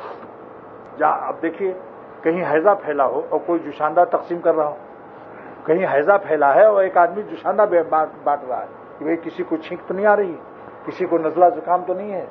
جہاں اب دیکھیے کہیں حیضہ پھیلا ہو اور کوئی جوشاندہ تقسیم کر رہا ہو، کہیں حیضہ پھیلا ہے اور ایک آدمی جوشاندہ بانٹ رہا ہے کہ بھئی کسی کو چھینک تو نہیں آ رہی، کسی کو نزلہ زکام تو نہیں ہے،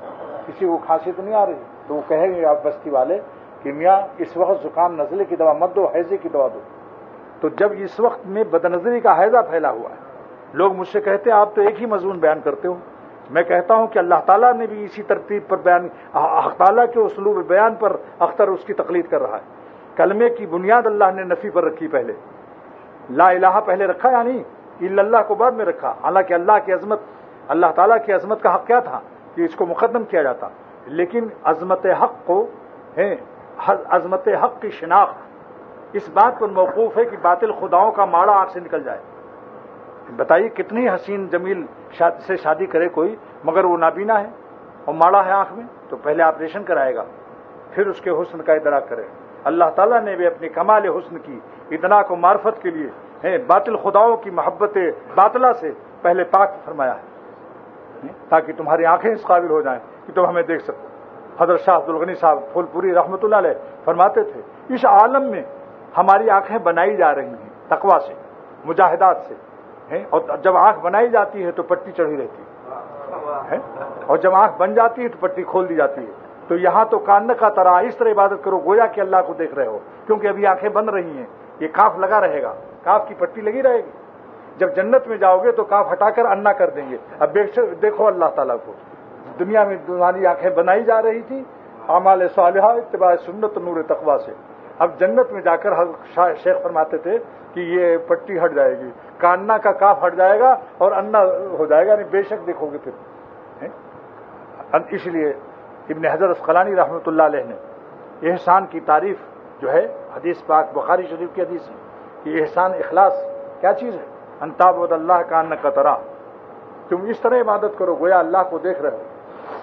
کسی کو کھانسی تو نہیں آ رہی، تو وہ کہیں گے آپ بستی والے کہ میاں اس وقت زکام نزلے کی دوا مت دو، حیضے کی دوا دو۔ تو جب اس وقت میں بدنظری کا حیضہ پھیلا ہوا ہے، لوگ مجھ سے کہتے ہیں آپ تو ایک ہی مضمون بیان کرتے ہو، میں کہتا ہوں کہ اللہ تعالیٰ نے بھی اسی ترتیب پر بیان، حق تعالیٰ کے اسلوب بیان پر اختر اس کی تقلید کر رہا ہے۔ کلمے کی بنیاد اللہ نے نفی پر رکھی، پہلے لا الہ پہلے رکھا، یعنی الا اللہ کو بعد میں رکھا، حالانکہ اللہ کی عظمت، اللہ تعالیٰ کی عظمت کا حق کیا تھا کہ اس کو مقدم کیا جاتا، لیکن عظمت حق کو ہے، عظمت حق کی شناخت اس بات پر موقوف ہے کہ باطل خداؤں کا ماڑا آنکھ سے نکل جائے۔ بتائیے کتنی حسین جمیل سے شادی کرے کوئی مگر وہ نابینا ہے اور ماڑا ہے آنکھ میں، تو پہلے آپریشن کرائے گا پھر اس کے حسن کا ادراک کرے۔ اللہ تعالیٰ نے بھی اپنی کمال حسن کی ادراک و معرفت کے لیے ہے باطل خداؤں کی محبت باطلہ سے پہلے پاک فرمایا ہے، تاکہ تمہاری آنکھیں اس قابل ہو جائیں کہ تم ہمیں دیکھ سکو۔ حضرت شاہ عبد الغنی صاحب پھول پوری رحمۃ اللہ علیہ فرماتے تھے اس عالم میں ہماری آنکھیں بنائی جا رہی ہیں تقویٰ سے، مجاہدات سے، اور جب آنکھ بنائی جاتی ہے تو پٹی چڑھی رہتی ہے، اور جب آنکھ بن جاتی ہے تو پٹی کھول دی جاتی ہے۔ تو یہاں تو کان کا طرح اس طرح عبادت کرو گویا کہ اللہ کو دیکھ رہے ہو، کیونکہ ابھی آنکھیں بند رہی ہیں، یہ کاف لگا رہے گا، کاف کی پٹی لگی رہے گی۔ جب جنت میں جاؤ گے تو کاف ہٹا کر انا کر دیں گے۔ اب دیکھو اللہ تعالیٰ کو، دنیا میں تمہاری آنکھیں بنائی جا رہی تھی اعمال صالحہ اتباع سنت نور تقویٰ سے، اب جنت میں جا کر شیخ فرماتے تھے کہ یہ پٹی ہٹ جائے گی، کاننا کا کاف ہٹ جائے گا اور انا ہو جائے گا، یعنی بے شک دیکھو گے پھر۔ اس لیے ابن حجر اسقلانی رحمۃ اللہ علیہ نے احسان کی تعریف جو ہے حدیث پاک بخاری شریف کی حدیث ہے کہ احسان اخلاص کیا چیز ہے، ان تعبد اللہ کانک تراہ، تم اس طرح عبادت کرو گویا اللہ کو دیکھ رہے ہو،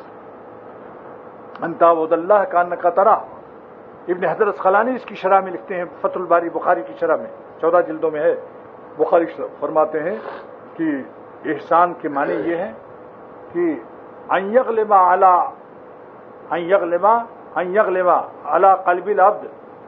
ان تعبد اللہ کانک تراہ۔ ابن حجر اسقلانی اس کی شرح میں لکھتے ہیں، فتح الباری بخاری کی شرح میں چودہ جلدوں میں ہے، بخاری فرماتے ہیں کہ احسان کے معنی یہ ہے کہ ان یغلب علی ان یغلب ان یغلب علی قلب العبد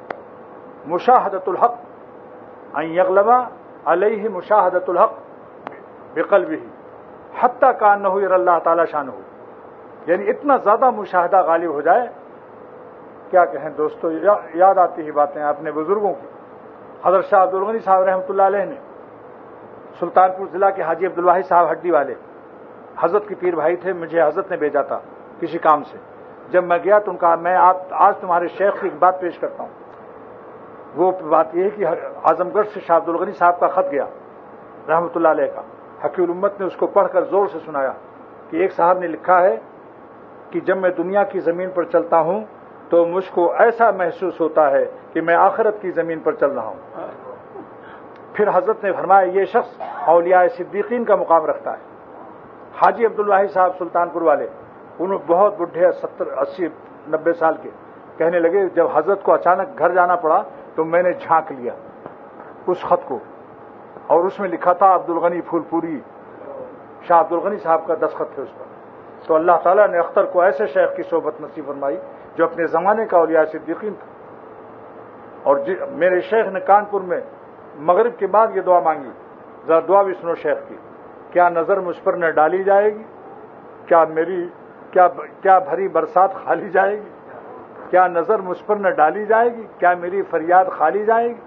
مشاہدۃ الحق، ان یغلب علیہ مشاہدۃ الحق بقلبہ حتی کانہ یری اللہ تعالی شانہ، یعنی اتنا زیادہ مشاہدہ غالب ہو جائے، کیا کہیں دوستو، یاد آتی ہی باتیں اپنے بزرگوں کی۔ حضرت شاہ عبد الغنی صاحب رحمۃ اللہ علیہ نے سلطان پور ضلع کے حاجی عبدالواحد صاحب ہڈی والے حضرت کے پیر بھائی تھے، مجھے حضرت نے بھیجا تھا کسی کام سے، جب میں گیا تو ان کا میں آج تمہارے شیخ کی ایک بات پیش کرتا ہوں۔ وہ بات یہ ہے کہ اعظم گڑھ سے شاہ عبد الغنی صاحب کا خط گیا رحمۃ اللہ علیہ کا، حقیق الامت نے اس کو پڑھ کر زور سے سنایا کہ ایک صاحب نے لکھا ہے کہ جب میں دنیا کی زمین پر چلتا ہوں تو مجھ کو ایسا محسوس ہوتا ہے کہ میں آخرت کی زمین پر چل رہا ہوں۔ پھر حضرت نے فرمایا یہ شخص اولیاء صدیقین کا مقام رکھتا ہے۔ حاجی عبدالواحد صاحب سلطان پور والے، انہوں بہت بڈھے، ستر اسی نبے سال کے، کہنے لگے جب حضرت کو اچانک گھر جانا پڑا تو میں نے جھانک لیا اس خط کو، اور اس میں لکھا تھا عبد الغنی پھول پوری، شاہ عبد الغنی صاحب کا دستخط تھے اس پر۔ تو اللہ تعالیٰ نے اختر کو ایسے شیخ کی صحبت نصیب فرمائی جو اپنے زمانے کا اولیاء صدیقین تھا۔ اور میرے شیخ نے کانپور میں مغرب کے بعد یہ دعا مانگی، ذرا دعا بھی سنو شیخ کی، کیا نظر مجھ پر نہ ڈالی جائے گی، کیا میری کیا کیا بھری برسات خالی جائے گی، کیا نظر مجھ پر نہ ڈالی جائے گی، کیا میری فریاد خالی جائے گی۔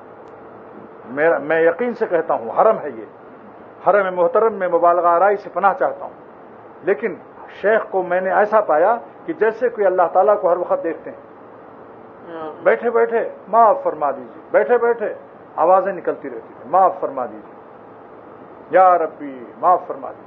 میرا میں یقین سے کہتا ہوں حرم ہے یہ، حرم محترم میں مبالغہ آرائی سے پناہ چاہتا ہوں، لیکن شیخ کو میں نے ایسا پایا کہ جیسے کوئی اللہ تعالیٰ کو ہر وقت دیکھتے ہیں۔ بیٹھے بیٹھے معاف فرما دیجیے، بیٹھے بیٹھے آوازیں نکلتی رہتی ہیں، معاف فرما دیجیے یا ربی، معاف فرما دیجیے۔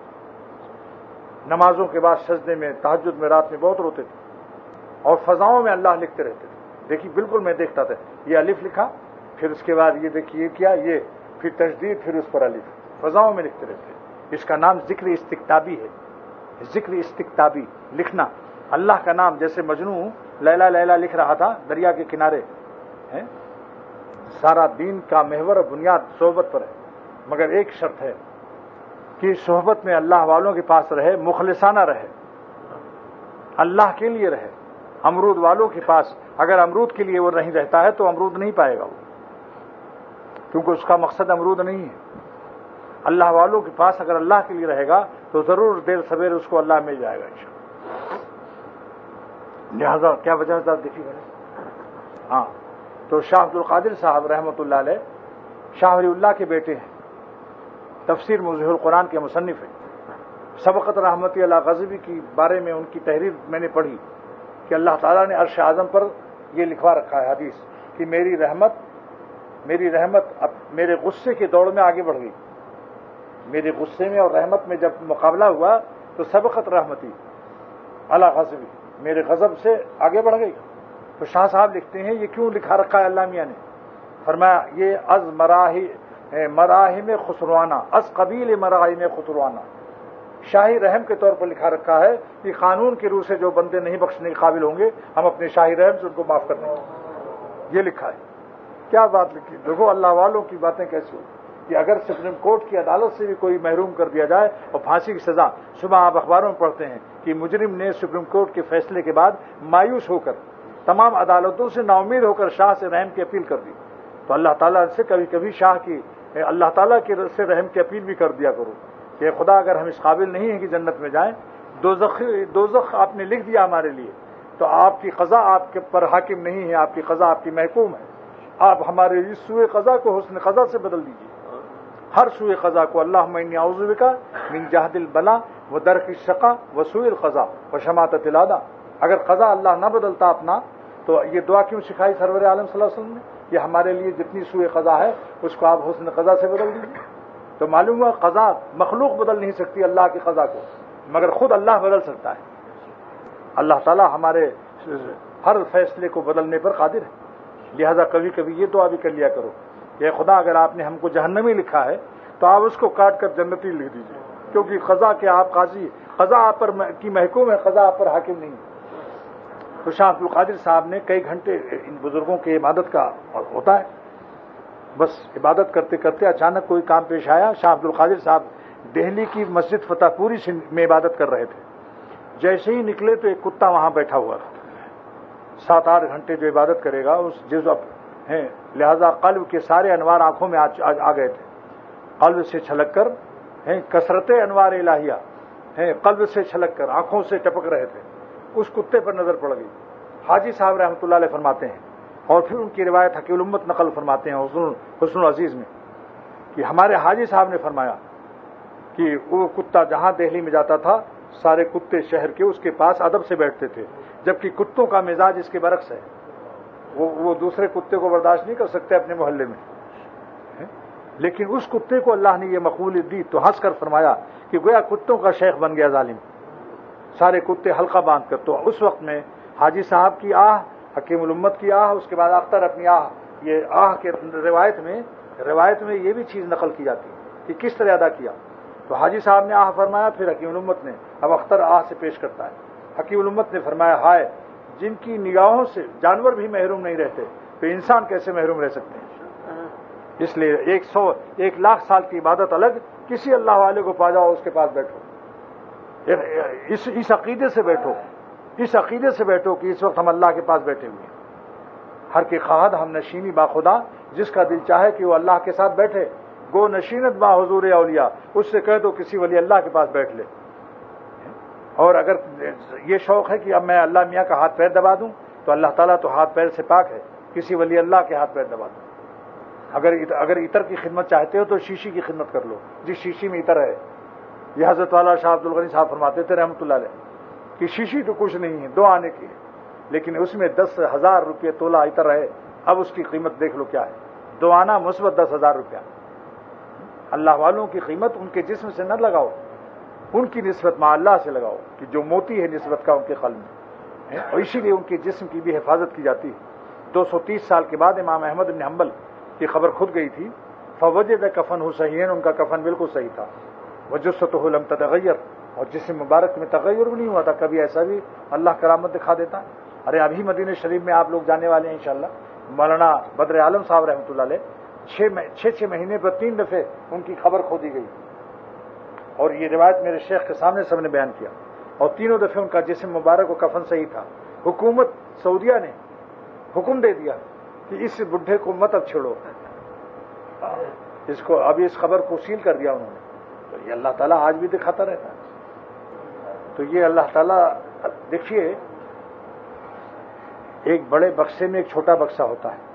نمازوں کے بعد سجدے میں، تہجد میں، رات میں بہت روتے تھے، اور فضاؤں میں اللہ لکھتے رہتے تھے۔ دیکھیے بالکل میں دیکھتا تھا، یہ الف لکھا، پھر اس کے بعد یہ دیکھیے یہ کیا، یہ پھر تشدید، پھر اس پر الف، فضاؤں میں لکھتے رہتے۔ اس کا نام ذکر استقطابی ہے، ذکر استقطابی، لکھنا اللہ کا نام، جیسے مجنوں لیلا لیلا لکھ رہا تھا دریا کے کنارے۔ سارا دین کا محور اور بنیاد صحبت پر ہے، مگر ایک شرط ہے کہ صحبت میں اللہ والوں کے پاس رہے، مخلصانہ رہے، اللہ کے لیے رہے۔ امرود والوں کے پاس اگر امرود کے لیے وہ نہیں رہتا ہے تو امرود نہیں پائے گا وہ، کیونکہ اس کا مقصد امرود نہیں ہے۔ اللہ والوں کے پاس اگر اللہ کے لیے رہے گا تو ضرور دیر سویر اس کو اللہ مل جائے گا انشاءاللہ۔ لہذا کیا وجہ ہے دیکھیے میں نے. ہاں تو شاہ عبد القادر صاحب رحمۃ اللہ علیہ شاہ ولی اللہ کے بیٹے ہیں, تفسیر موضوع القرآن کے مصنف ہیں. سبقت رحمتی اللہ غزوی کی بارے میں ان کی تحریر میں نے پڑھی کہ اللہ تعالیٰ نے عرش اعظم پر یہ لکھوا رکھا ہے حدیث کہ میری رحمت میری رحمت اب میرے غصے کے دوڑ میں آگے بڑھ گئی. میرے غصے میں اور رحمت میں جب مقابلہ ہوا تو سبقت رحمتی اللہ غزوی, میرے غضب سے آگے بڑھ گئی. تو شاہ صاحب لکھتے ہیں یہ کیوں لکھا رکھا ہے اللہ میاں نے؟ فرمایا یہ از مراہی مراحم خسروانہ, از قبیل مراحم خسروانہ, شاہی رحم کے طور پر لکھا رکھا ہے کہ قانون کی روح سے جو بندے نہیں بخشنے کے قابل ہوں گے ہم اپنے شاہی رحم سے ان کو معاف کر دیں گے. یہ لکھا ہے. کیا بات لکھی, دیکھو اللہ والوں کی باتیں کیسی ہوئی کہ اگر سپریم کورٹ کی عدالت سے بھی کوئی محروم کر دیا جائے اور پھانسی کی سزا, صبح آپ اخباروں میں پڑھتے ہیں کہ مجرم نے سپریم کورٹ کے فیصلے کے بعد مایوس ہو کر تمام عدالتوں سے نا امید ہو کر شاہ سے رحم کی اپیل کر دی. تو اللہ تعالیٰ سے کبھی کبھی شاہ کی اللہ تعالیٰ کی سے رحم کی اپیل بھی کر دیا کرو کہ خدا اگر ہم اس قابل نہیں ہیں کہ جنت میں جائیں, دوزخ دوزخ آپ نے لکھ دیا ہمارے لیے, تو آپ کی قضا آپ کے پر حاکم نہیں ہے, آپ کی قضا آپ کی محکوم ہے. آپ ہمارے اس سوئے قضا کو حسن قضا سے بدل دیجیے. ہر سوئے قضا کو اللہم انی اعوذ بک من جہد البلا و درک الشقا و سوء القضا و شماتۃ العدا. اگر قضا اللہ نہ بدلتا اپنا تو یہ دعا کیوں سکھائی سرور عالم صلی اللہ علیہ وسلم نے کہ ہمارے لیے جتنی سوئے قضا ہے اس کو آپ حسن قضا سے بدل دیجیے. تو معلوم ہوا قضا مخلوق بدل نہیں سکتی اللہ کی قضا کو, مگر خود اللہ بدل سکتا ہے. اللہ تعالیٰ ہمارے ہر فیصلے کو بدلنے پر قادر ہے. لہذا کبھی کبھی یہ دعا بھی کر لیا کرو کہ خدا اگر آپ نے ہم کو جہنمی لکھا ہے تو آپ اس کو کاٹ کر جنتی لکھ دیجیے, کیونکہ قضا کے آپ قاضی, قضا آپ پر کی محکوم ہے, قضا آپ پر حاکم نہیں. تو شاہ عبد القادر صاحب نے کئی گھنٹے ان بزرگوں کی عبادت کا ہوتا ہے. بس عبادت کرتے کرتے اچانک کوئی کام پیش آیا. شاہ عبد القادر صاحب دہلی کی مسجد فتح پوری میں عبادت کر رہے تھے. جیسے ہی نکلے تو ایک کتا وہاں بیٹھا ہوا تھا. سات آٹھ گھنٹے جو عبادت کرے گا اس جز ہیں, لہذا قلب کے سارے انوار آنکھوں میں آ گئے تھے. قلب سے چھلک کر ہیں کثرت انوار الہیہ ہیں, قلب سے چھلک کر آنکھوں سے ٹپک رہے تھے. اس کتے پر نظر پڑ گئی. حاجی صاحب رحمۃ اللہ علیہ فرماتے ہیں, اور پھر ان کی روایت حکیم الامت نقل فرماتے ہیں حسن حسن العزیز میں کہ ہمارے حاجی صاحب نے فرمایا کہ وہ کتا جہاں دہلی میں جاتا تھا سارے کتے شہر کے اس کے پاس ادب سے بیٹھتے تھے, جبکہ کتوں کا مزاج اس کے برعکس ہے. وہ وہ دوسرے کتے کو برداشت نہیں کر سکتے اپنے محلے میں, لیکن اس کتے کو اللہ نے یہ مقبولیت دی تو ہنس کر فرمایا کہ گویا کتوں کا شیخ بن گیا ظالم. سارے کتے حلقہ باندھ کر. تو اس وقت میں حاجی صاحب کی آہ, حکیم الامت کی آہ, اس کے بعد اختر اپنی آہ, یہ آہ کے روایت میں روایت میں یہ بھی چیز نقل کی جاتی ہے کہ کس طرح ادا کیا. تو حاجی صاحب نے آہ فرمایا, پھر حکیم الامت نے, اب اختر آہ سے پیش کرتا ہے. حکیم الامت نے فرمایا ہائے جن کی نگاہوں سے جانور بھی محروم نہیں رہتے تو انسان کیسے محروم رہ سکتے ہیں. اس لیے ایک سو ایک لاکھ سال کی عبادت الگ, کسی اللہ والے کو پا جاؤ اس کے پاس بیٹھو, اس اس عقیدے سے بیٹھو اس عقیدے سے بیٹھو کہ اس وقت ہم اللہ کے پاس بیٹھے ہوئے ہیں. ہر کی خواہد ہم نشینی با خدا, جس کا دل چاہے کہ وہ اللہ کے ساتھ بیٹھے, گو نشینت با حضور اولیاء, اس سے کہہ دو کسی ولی اللہ کے پاس بیٹھ لے. اور اگر یہ شوق ہے کہ اب میں اللہ میاں کا ہاتھ پیر دبا دوں تو اللہ تعالیٰ تو ہاتھ پیر سے پاک ہے, کسی ولی اللہ کے ہاتھ پیر دبا دوں. اگر اگر عطر کی خدمت چاہتے ہو تو شیشی کی خدمت کر لو, جس شیشی میں عطر ہے. یہ حضرت والا شاہ عبد الغنی صاحب فرماتے تھے رحمۃ اللہ علیہ کہ شیشی تو کچھ نہیں ہے, دو آنے کی ہے, لیکن اس میں دس ہزار روپے تولہ عطر ہے. اب اس کی قیمت دیکھ لو کیا ہے, دو آنا مثبت دس ہزار روپیہ. اللہ والوں کی قیمت ان کے جسم سے نہ لگاؤ, ان کی نسبت مع اللہ سے لگاؤ کہ جو موتی ہے نسبت کا ان کے قلب میں, اور اسی لیے ان کے جسم کی بھی حفاظت کی جاتی ہے. دو سو تیس سال کے بعد امام احمد بن حنبل کی خبر کھد گئی تھی. فوجد کفن ہو صحیح, ان کا کفن بالکل صحیح تھا. وجثتہ لم تتغیر, اور جسم مبارک میں تغیر بھی نہیں ہوا تھا. کبھی ایسا بھی اللہ کرامت دکھا دیتا. ارے ابھی مدینہ شریف میں آپ لوگ جانے والے ہیں انشاءاللہ, مولانا بدر عالم صاحب رحمۃ اللہ علیہ چھ چھ مہینے پر تین دفعے ان کی خبر کھودی گئی, اور یہ روایت میرے شیخ کے سامنے سب نے بیان کیا, اور تینوں دفعے ان کا جسم مبارک و کفن صحیح تھا. حکومت سعودیہ نے حکم دے دیا کہ اس بڈھے کو مت اب چھوڑو, اس کو ابھی اس خبر کو سیل کر دیا انہوں نے. تو یہ اللہ تعالیٰ آج بھی دکھاتا رہتا ہے. تو یہ اللہ تعالیٰ دیکھیے ایک بڑے بکسے میں ایک چھوٹا بکسہ ہوتا ہے.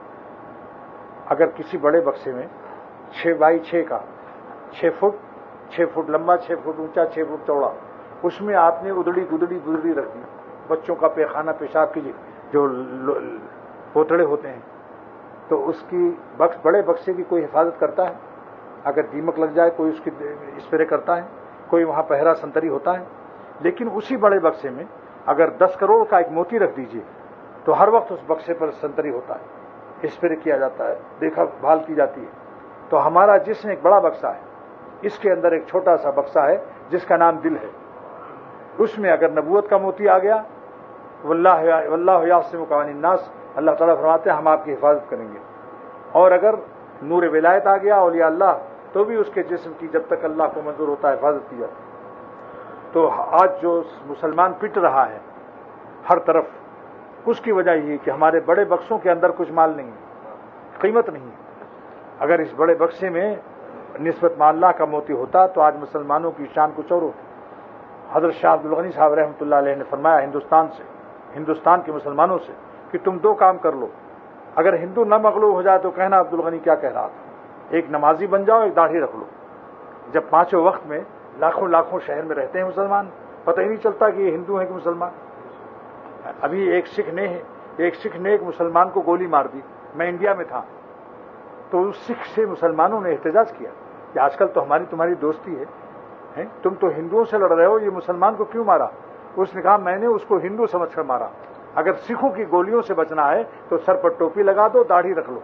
اگر کسی بڑے بکسے میں چھ بائی چھ کا چھ فٹ چھ فٹ لمبا چھ فٹ اونچا چھ فٹ چوڑا، اس میں آپ نے ادڑی گدڑی گدڑی رکھ دی، بچوں کا پیخانہ پیشاب کی جو پوتڑے ہوتے ہیں، تو اس کی بکس بڑے بکسے کی کوئی حفاظت کرتا ہے؟ اگر دیمک لگ جائے کوئی اس کی اسپرے کرتا ہے، کوئی وہاں پہرا سنتری ہوتا ہے. لیکن اسی بڑے بکسے میں اگر دس کروڑ کا ایک موتی رکھ دیجئے تو ہر وقت اس بکسے پر سنتری ہوتا ہے، اسپرے کیا جاتا ہے، دیکھا بھال کی جاتی ہے. تو ہمارا جسم ایک بڑا بکسہ ہے، اس کے اندر ایک چھوٹا سا بکسہ ہے جس کا نام دل ہے. اس میں اگر نبوت کا موتی آ گیا، واللہ واللہ یعصمک من الناس، اللہ تعالیٰ فرماتے ہیں ہم آپ کی حفاظت کریں گے. اور اگر نور ولایت آ گیا اولیاء اللہ، تو بھی اس کے جسم کی جب تک اللہ کو منظور ہوتا ہے حفاظت کی جاتی ہے. تو آج جو مسلمان پٹ رہا ہے ہر طرف، اس کی وجہ یہ کہ ہمارے بڑے بکسوں کے اندر کچھ مال نہیں ہے، قیمت نہیں ہے. اگر اس بڑے بکسے میں نسبت مع اللہ کا موتی ہوتا تو آج مسلمانوں کی شان کچھ اور ہوتی. حضرت شاہ عبد الغنی صاحب رحمۃ اللہ علیہ نے فرمایا ہندوستان سے ہندوستان کے مسلمانوں سے کہ تم دو کام کر لو، اگر ہندو نہ مغلوب ہو جائے تو کہنا عبد الغنی کیا کہہ رہا تھا. ایک نمازی بن جاؤ، ایک داڑھی رکھ لو. جب پانچوں وقت میں لاکھوں لاکھوں شہر میں رہتے ہیں مسلمان، پتہ ہی نہیں چلتا کہ یہ ہندو ہیں کہ مسلمان. ابھی ایک سکھ نے ایک سکھ نے ایک مسلمان کو گولی مار دی. میں انڈیا میں تھا تو اس سکھ سے مسلمانوں نے احتجاج کیا کہ آج کل تو ہماری تمہاری دوستی ہے، تم تو ہندوؤں سے لڑ رہے ہو، یہ مسلمان کو کیوں مارا؟ اس نے کہا میں نے اس کو ہندو سمجھ کر مارا. اگر سکھوں کی گولیوں سے بچنا ہے تو سر پر ٹوپی لگا دو، داڑھی رکھ لو.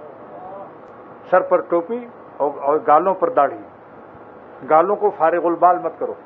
سر پر ٹوپی اور گالوں پر داڑھی، گالوں کو فارغ البال مت کرو.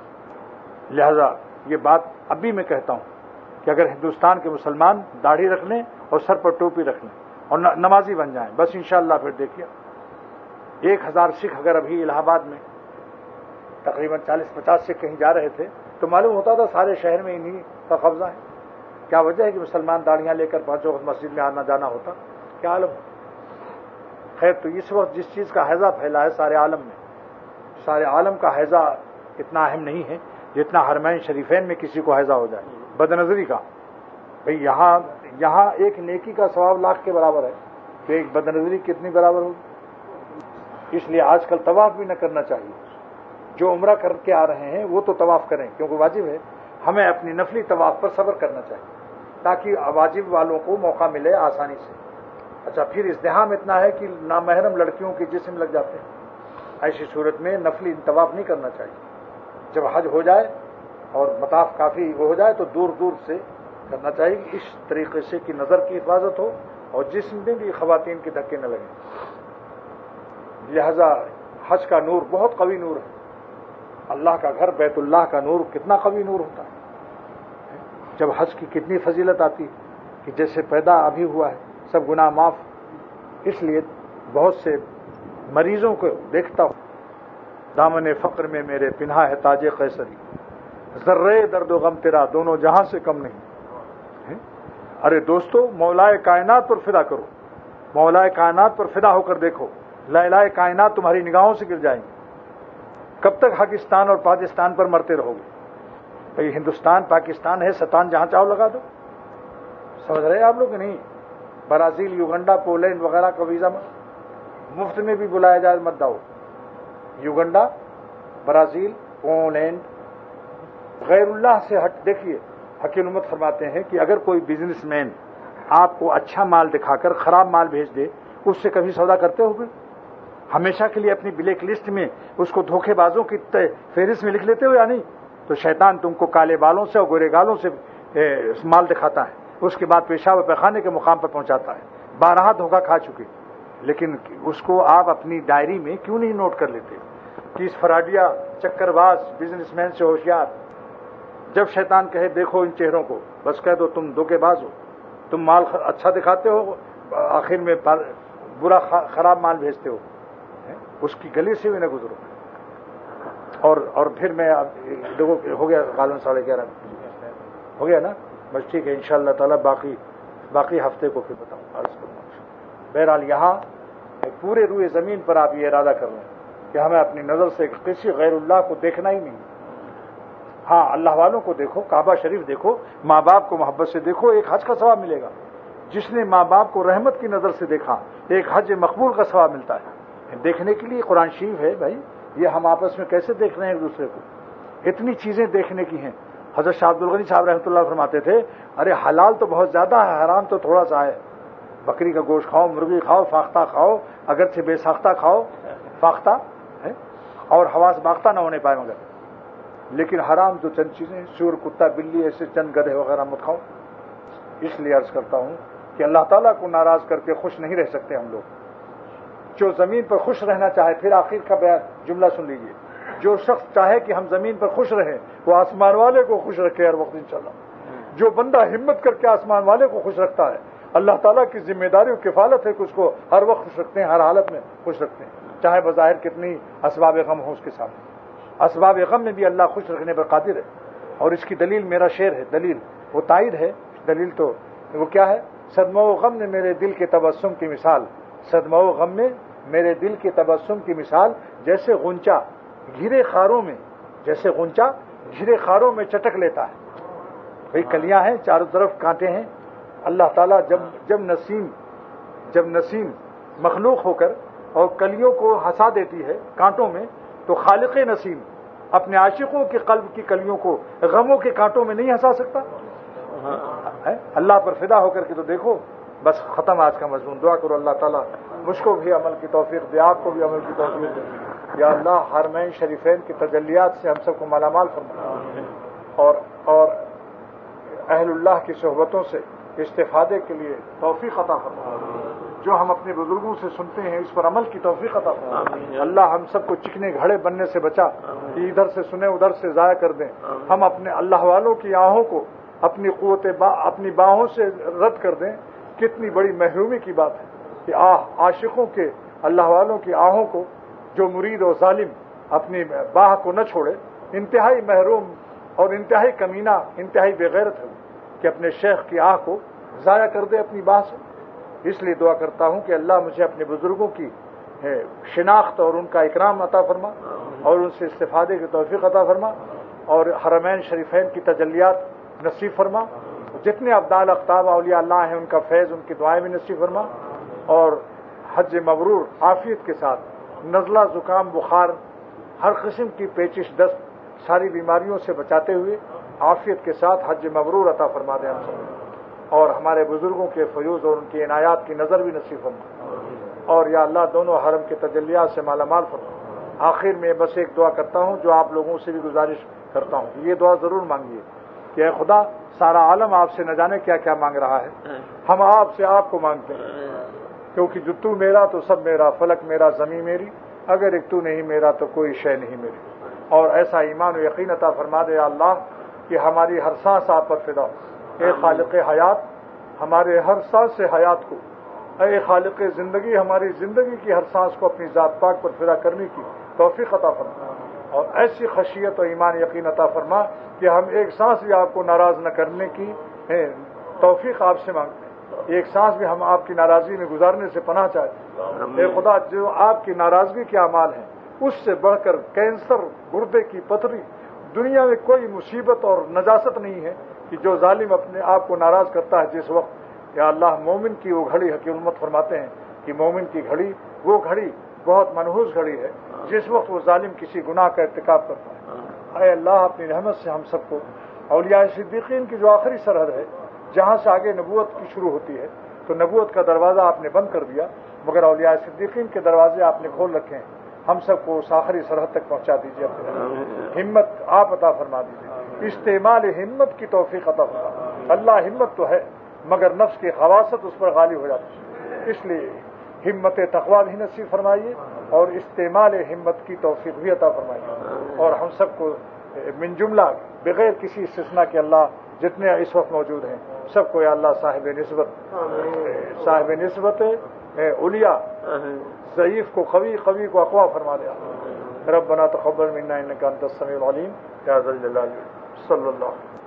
لہذا یہ بات اب بھی میں کہتا ہوں کہ اگر ہندوستان کے مسلمان داڑھی رکھ لیں اور سر پر ٹوپی رکھ لیں اور نمازی بن جائیں، بس انشاءاللہ پھر دیکھیے ایک ہزار سکھ اگر ابھی الہ آباد میں تقریباً چالیس پچاس سکھ کہیں جا رہے تھے تو معلوم ہوتا تھا سارے شہر میں انہی کا قبضہ ہے. کیا وجہ ہے کہ مسلمان داڑیاں لے کر پانچوں وقت مسجد میں آنا جانا ہوتا؟ کیا عالم ہو. خیر، تو اس وقت جس چیز کا حیضہ پھیلا ہے سارے عالم میں، سارے عالم کا حیضہ اتنا اہم نہیں ہے جتنا حرمین شریفین میں کسی کو حیضہ ہو جائے بدنظری کا. بھئی یہاں یہاں ایک نیکی کا ثواب لاکھ کے برابر ہے، تو ایک بدنظری کتنی برابر ہوگی؟ اس لیے آج کل طواف بھی نہ کرنا چاہیے. جو عمرہ کر کے آ رہے ہیں وہ تو طواف کریں کیونکہ واجب ہے. ہمیں اپنی نفلی طواف پر صبر کرنا چاہیے تاکہ واجب والوں کو موقع ملے آسانی سے. اچھا، پھر ازدحام اتنا ہے کہ نامحرم لڑکیوں کے جسم لگ جاتے ہیں. ایسی صورت میں نفلی طواف نہیں کرنا چاہیے. جب حج ہو جائے اور مطاف کافی ہو جائے تو دور دور سے کرنا چاہیے، اس طریقے سے کہ نظر کی حفاظت ہو اور جسم میں بھی خواتین کے دھکے نہ لگیں. لہذا حج کا نور بہت قوی نور ہے. اللہ کا گھر بیت اللہ کا نور کتنا قوی نور ہوتا ہے. جب حج کی کتنی فضیلت آتی ہے کہ جیسے پیدا ابھی ہوا ہے سب گناہ معاف. اس لیے بہت سے مریضوں کو دیکھتا ہوں، دامن فقر میں میرے پنہا ہے تاج قیصری، ذرے درد و غم تیرا دونوں جہاں سے کم نہیں. ارے دوستو، مولائے کائنات پر فدا کرو، مولائے کائنات پر فدا ہو کر دیکھو، لائلائے کائنات تمہاری نگاہوں سے گر جائیں گے. کب تک پاکستان اور پاکستان پر مرتے رہو گے؟ بھئی ہندوستان پاکستان ہے، ستان جہاں چاہو لگا دو. سمجھ رہے آپ لوگ کہ نہیں؟ برازیل، یوگنڈا، پولینڈ وغیرہ کا ویزا مفت میں بھی بلایا جائے مت داؤ. یوگنڈا، برازیل، پولینڈ، غیر اللہ سے ہٹ. دیکھیے حکیم امت فرماتے ہیں کہ اگر کوئی بزنس مین آپ کو اچھا مال دکھا کر خراب مال بھیج دے، اس سے کبھی سودا کرتے ہو گے؟ ہمیشہ کے لیے اپنی بلیک لسٹ میں اس کو دھوکے بازوں کی فہرست میں لکھ لیتے ہو یا نہیں؟ تو شیطان تم کو کالے بالوں سے اور گورے گالوں سے مال دکھاتا ہے، اس کے بعد پیشاب و پیخانے کے مقام پر پہنچاتا ہے. بارہا دھوکہ کھا چکے، لیکن اس کو آپ اپنی ڈائری میں کیوں نہیں نوٹ کر لیتے کہ اس فراڈیا چکر باز بزنس مین سے ہوشیار. جب شیطان کہے دیکھو ان چہروں کو، بس کہہ دو تم دھوکے باز ہو، تم مال اچھا دکھاتے ہو، آخر میں برا خراب مال بھیجتے ہو. اس کی گلی سے بھی نہ گزرو. اور اور پھر میں دیکھو ہو گیا غالباً ساڑھے گیارہ ہو گیا نا، بس ٹھیک ہے ان شاء اللہ تعالیٰ باقی باقی ہفتے کو پھر بتاؤں عرض کروں. بہرحال یہاں پورے روئے زمین پر آپ یہ ارادہ کر رہے ہیں کہ ہمیں اپنی نظر سے کسی غیر اللہ کو دیکھنا ہی نہیں. ہاں اللہ والوں کو دیکھو، کعبہ شریف دیکھو، ماں باپ کو محبت سے دیکھو، ایک حج کا ثواب ملے گا. جس نے ماں باپ کو رحمت کی نظر سے دیکھا ایک حج مقبول کا ثواب ملتا ہے. دیکھنے کے لیے قرآن شریف ہے بھائی. یہ ہم آپس میں کیسے دیکھ رہے ہیں ایک دوسرے کو؟ اتنی چیزیں دیکھنے کی ہیں. حضرت شاہ عبد الغنی صاحب رحمۃ اللہ فرماتے تھے ارے حلال تو بہت زیادہ ہے، حرام تو تھوڑا سا ہے. بکری کا گوشت کھاؤ، مرغی کھاؤ، فاختہ کھاؤ، اگرچہ بے ساختہ کھاؤ، فاختہ ہے اور حواس باختہ نہ ہونے پائے، مگر لیکن حرام تو چند چیزیں، سور، کتا، بلی، ایسے چند گدھے وغیرہ مت کھاؤ. اس لیے عرض کرتا ہوں کہ اللہ تعالیٰ کو ناراض کر کے خوش نہیں رہ سکتے ہم لوگ. جو زمین پر خوش رہنا چاہے، پھر آخر کا بیان جملہ سن لیجیے، جو شخص چاہے کہ ہم زمین پر خوش رہیں وہ آسمان والے کو خوش رکھے ہر وقت انشاءاللہ. جو بندہ ہمت کر کے آسمان والے کو خوش رکھتا ہے، اللہ تعالیٰ کی ذمہ داری و کفالت ہے کہ اس کو ہر وقت خوش رکھتے ہیں، ہر حالت میں خوش رکھتے ہیں، چاہے بظاہر کتنی اسباب غم ہو اس کے سامنے. اسباب غم میں بھی اللہ خوش رکھنے پر قادر ہے. اور اس کی دلیل میرا شعر ہے، دلیل وہ تائید ہے. دلیل تو وہ کیا ہے؟ صدمہ و غم نے میرے دل کے تبسم کی مثال، صدمہ و غم میں میرے دل کے تبسم کی مثال جیسے غنچہ گھرے خاروں میں، جیسے غنچہ گھرے خاروں میں چٹک لیتا ہے. بھئی کلیاں ہیں، چاروں طرف کانٹے ہیں. اللہ تعالیٰ جب جب نسیم جب نسیم مخلوق ہو کر اور کلیوں کو ہنسا دیتی ہے کانٹوں میں، تو خالق نسیم اپنے عاشقوں کے قلب کی کلیوں کو غموں کے کانٹوں میں نہیں ہنسا سکتا؟ اللہ پر فدا ہو کر کے تو دیکھو. بس ختم آج کا مضمون. دعا کرو اللہ تعالیٰ مجھ کو بھی عمل کی توفیق دے، آپ کو بھی عمل کی توفیق دے. یا اللہ حرمین شریفین کی تجلیات سے ہم سب کو مالا مال فرما، اور اور اہل اللہ کی صحبتوں سے استفادے کے لیے توفیق عطا فرما. جو ہم اپنے بزرگوں سے سنتے ہیں اس پر عمل کی توفیق عطا فرما. اللہ ہم سب کو چکنے گھڑے بننے سے بچا کہ ادھر سے سنے ادھر سے ضائع کر دیں. ہم اپنے اللہ والوں کی آہوں کو اپنی قوت با اپنی باہوں سے رد کر دیں. کتنی بڑی محرومی کی بات ہے کہ آہ عاشقوں کے، اللہ والوں کی آہوں کو جو مرید و ظالم اپنی باہ کو نہ چھوڑے. انتہائی محروم اور انتہائی کمینہ، انتہائی بغیرت ہے کہ اپنے شیخ کی آہ کو ضائع کر دے اپنی باہ سے. اس لیے دعا کرتا ہوں کہ اللہ مجھے اپنے بزرگوں کی شناخت اور ان کا اکرام عطا فرما اور ان سے استفادے کی توفیق عطا فرما، اور حرمین شریفین کی تجلیات نصیب فرما. جتنے ابدال اقطاب اولیاء اللہ ہیں ان کا فیض، ان کی دعائیں بھی نصیب فرما، اور حج مبرور عافیت کے ساتھ، نزلہ، زکام، بخار، ہر قسم کی پیچش دست، ساری بیماریوں سے بچاتے ہوئے عافیت کے ساتھ حج مبرور عطا فرما دیں ہم سب، اور ہمارے بزرگوں کے فیوز اور ان کی عنایات کی نظر بھی نصیب فرما. اور یا اللہ دونوں حرم کے تجلیات سے مالا مال فرما. آخر میں بس ایک دعا کرتا ہوں جو آپ لوگوں سے بھی گزارش کرتا ہوں، یہ دعا ضرور مانگیے کہ اے خدا سارا عالم آپ سے نہ جانے کیا کیا مانگ رہا ہے، ہم آپ سے آپ کو مانگتے ہیں، کیونکہ جو تو میرا تو سب میرا، فلک میرا زمین میری، اگر ایک تو نہیں میرا تو کوئی شے نہیں میری. اور ایسا ایمان و یقین عطا فرما دے یا اللہ کہ ہماری ہر سانس آپ پر فدا. اے خالق حیات ہمارے ہر سانس سے حیات کو، اے خالق زندگی ہماری زندگی کی ہر سانس کو اپنی ذات پاک پر فدا کرنے کی توفیق عطا فرما، اور ایسی خشیت و ایمان یقین عطا فرما کہ ہم ایک سانس بھی آپ کو ناراض نہ کرنے کی توفیق آپ سے مانگتے ہیں. ایک سانس بھی ہم آپ کی ناراضی میں گزارنے سے پناہ چاہتے ہیں. اے خدا جو آپ کی ناراضگی کے اعمال ہیں اس سے بڑھ کر کینسر، گردے کی پتھری، دنیا میں کوئی مصیبت اور نجاست نہیں ہے کہ جو ظالم اپنے آپ کو ناراض کرتا ہے. جس وقت یا اللہ مومن کی وہ گھڑی حکیم امت فرماتے ہیں کہ مومن کی گھڑی وہ گھڑی بہت منحوس گھڑی ہے جس وقت وہ ظالم کسی گناہ کا ارتکاب کرتا ہے. اے اللہ اپنی رحمت سے ہم سب کو اولیاء صدیقین کی جو آخری سرحد ہے جہاں سے آگے نبوت کی شروع ہوتی ہے، تو نبوت کا دروازہ آپ نے بند کر دیا مگر اولیاء صدیقین کے دروازے آپ نے کھول رکھے ہیں. ہم سب کو اس آخری سرحد تک پہنچا دیجیے. اپنے ہمت آپ عطا فرما دیجیے، استعمال ہمت کی توفیق عطا فرما. اللہ ہمت تو ہے مگر نفس کی خواصت اس پر غالب ہو جاتی ہے، اس لیے ہمت تقویٰ بھی نصیب فرمائیے اور استعمال ہمت کی توفیق بھی عطا فرمائیے. اور ہم سب کو من جملہ بغیر کسی استثناء کے اللہ جتنے اس وقت موجود ہیں سب کو یا اللہ صاحب نسبت صاحب نسبت اولیاء، ضعیف کو قوی، قوی کو اقوا فرما دیا. ربنا تقبل منا انک انت السمیع العلیم. یا ذا الجلال صلی اللہ.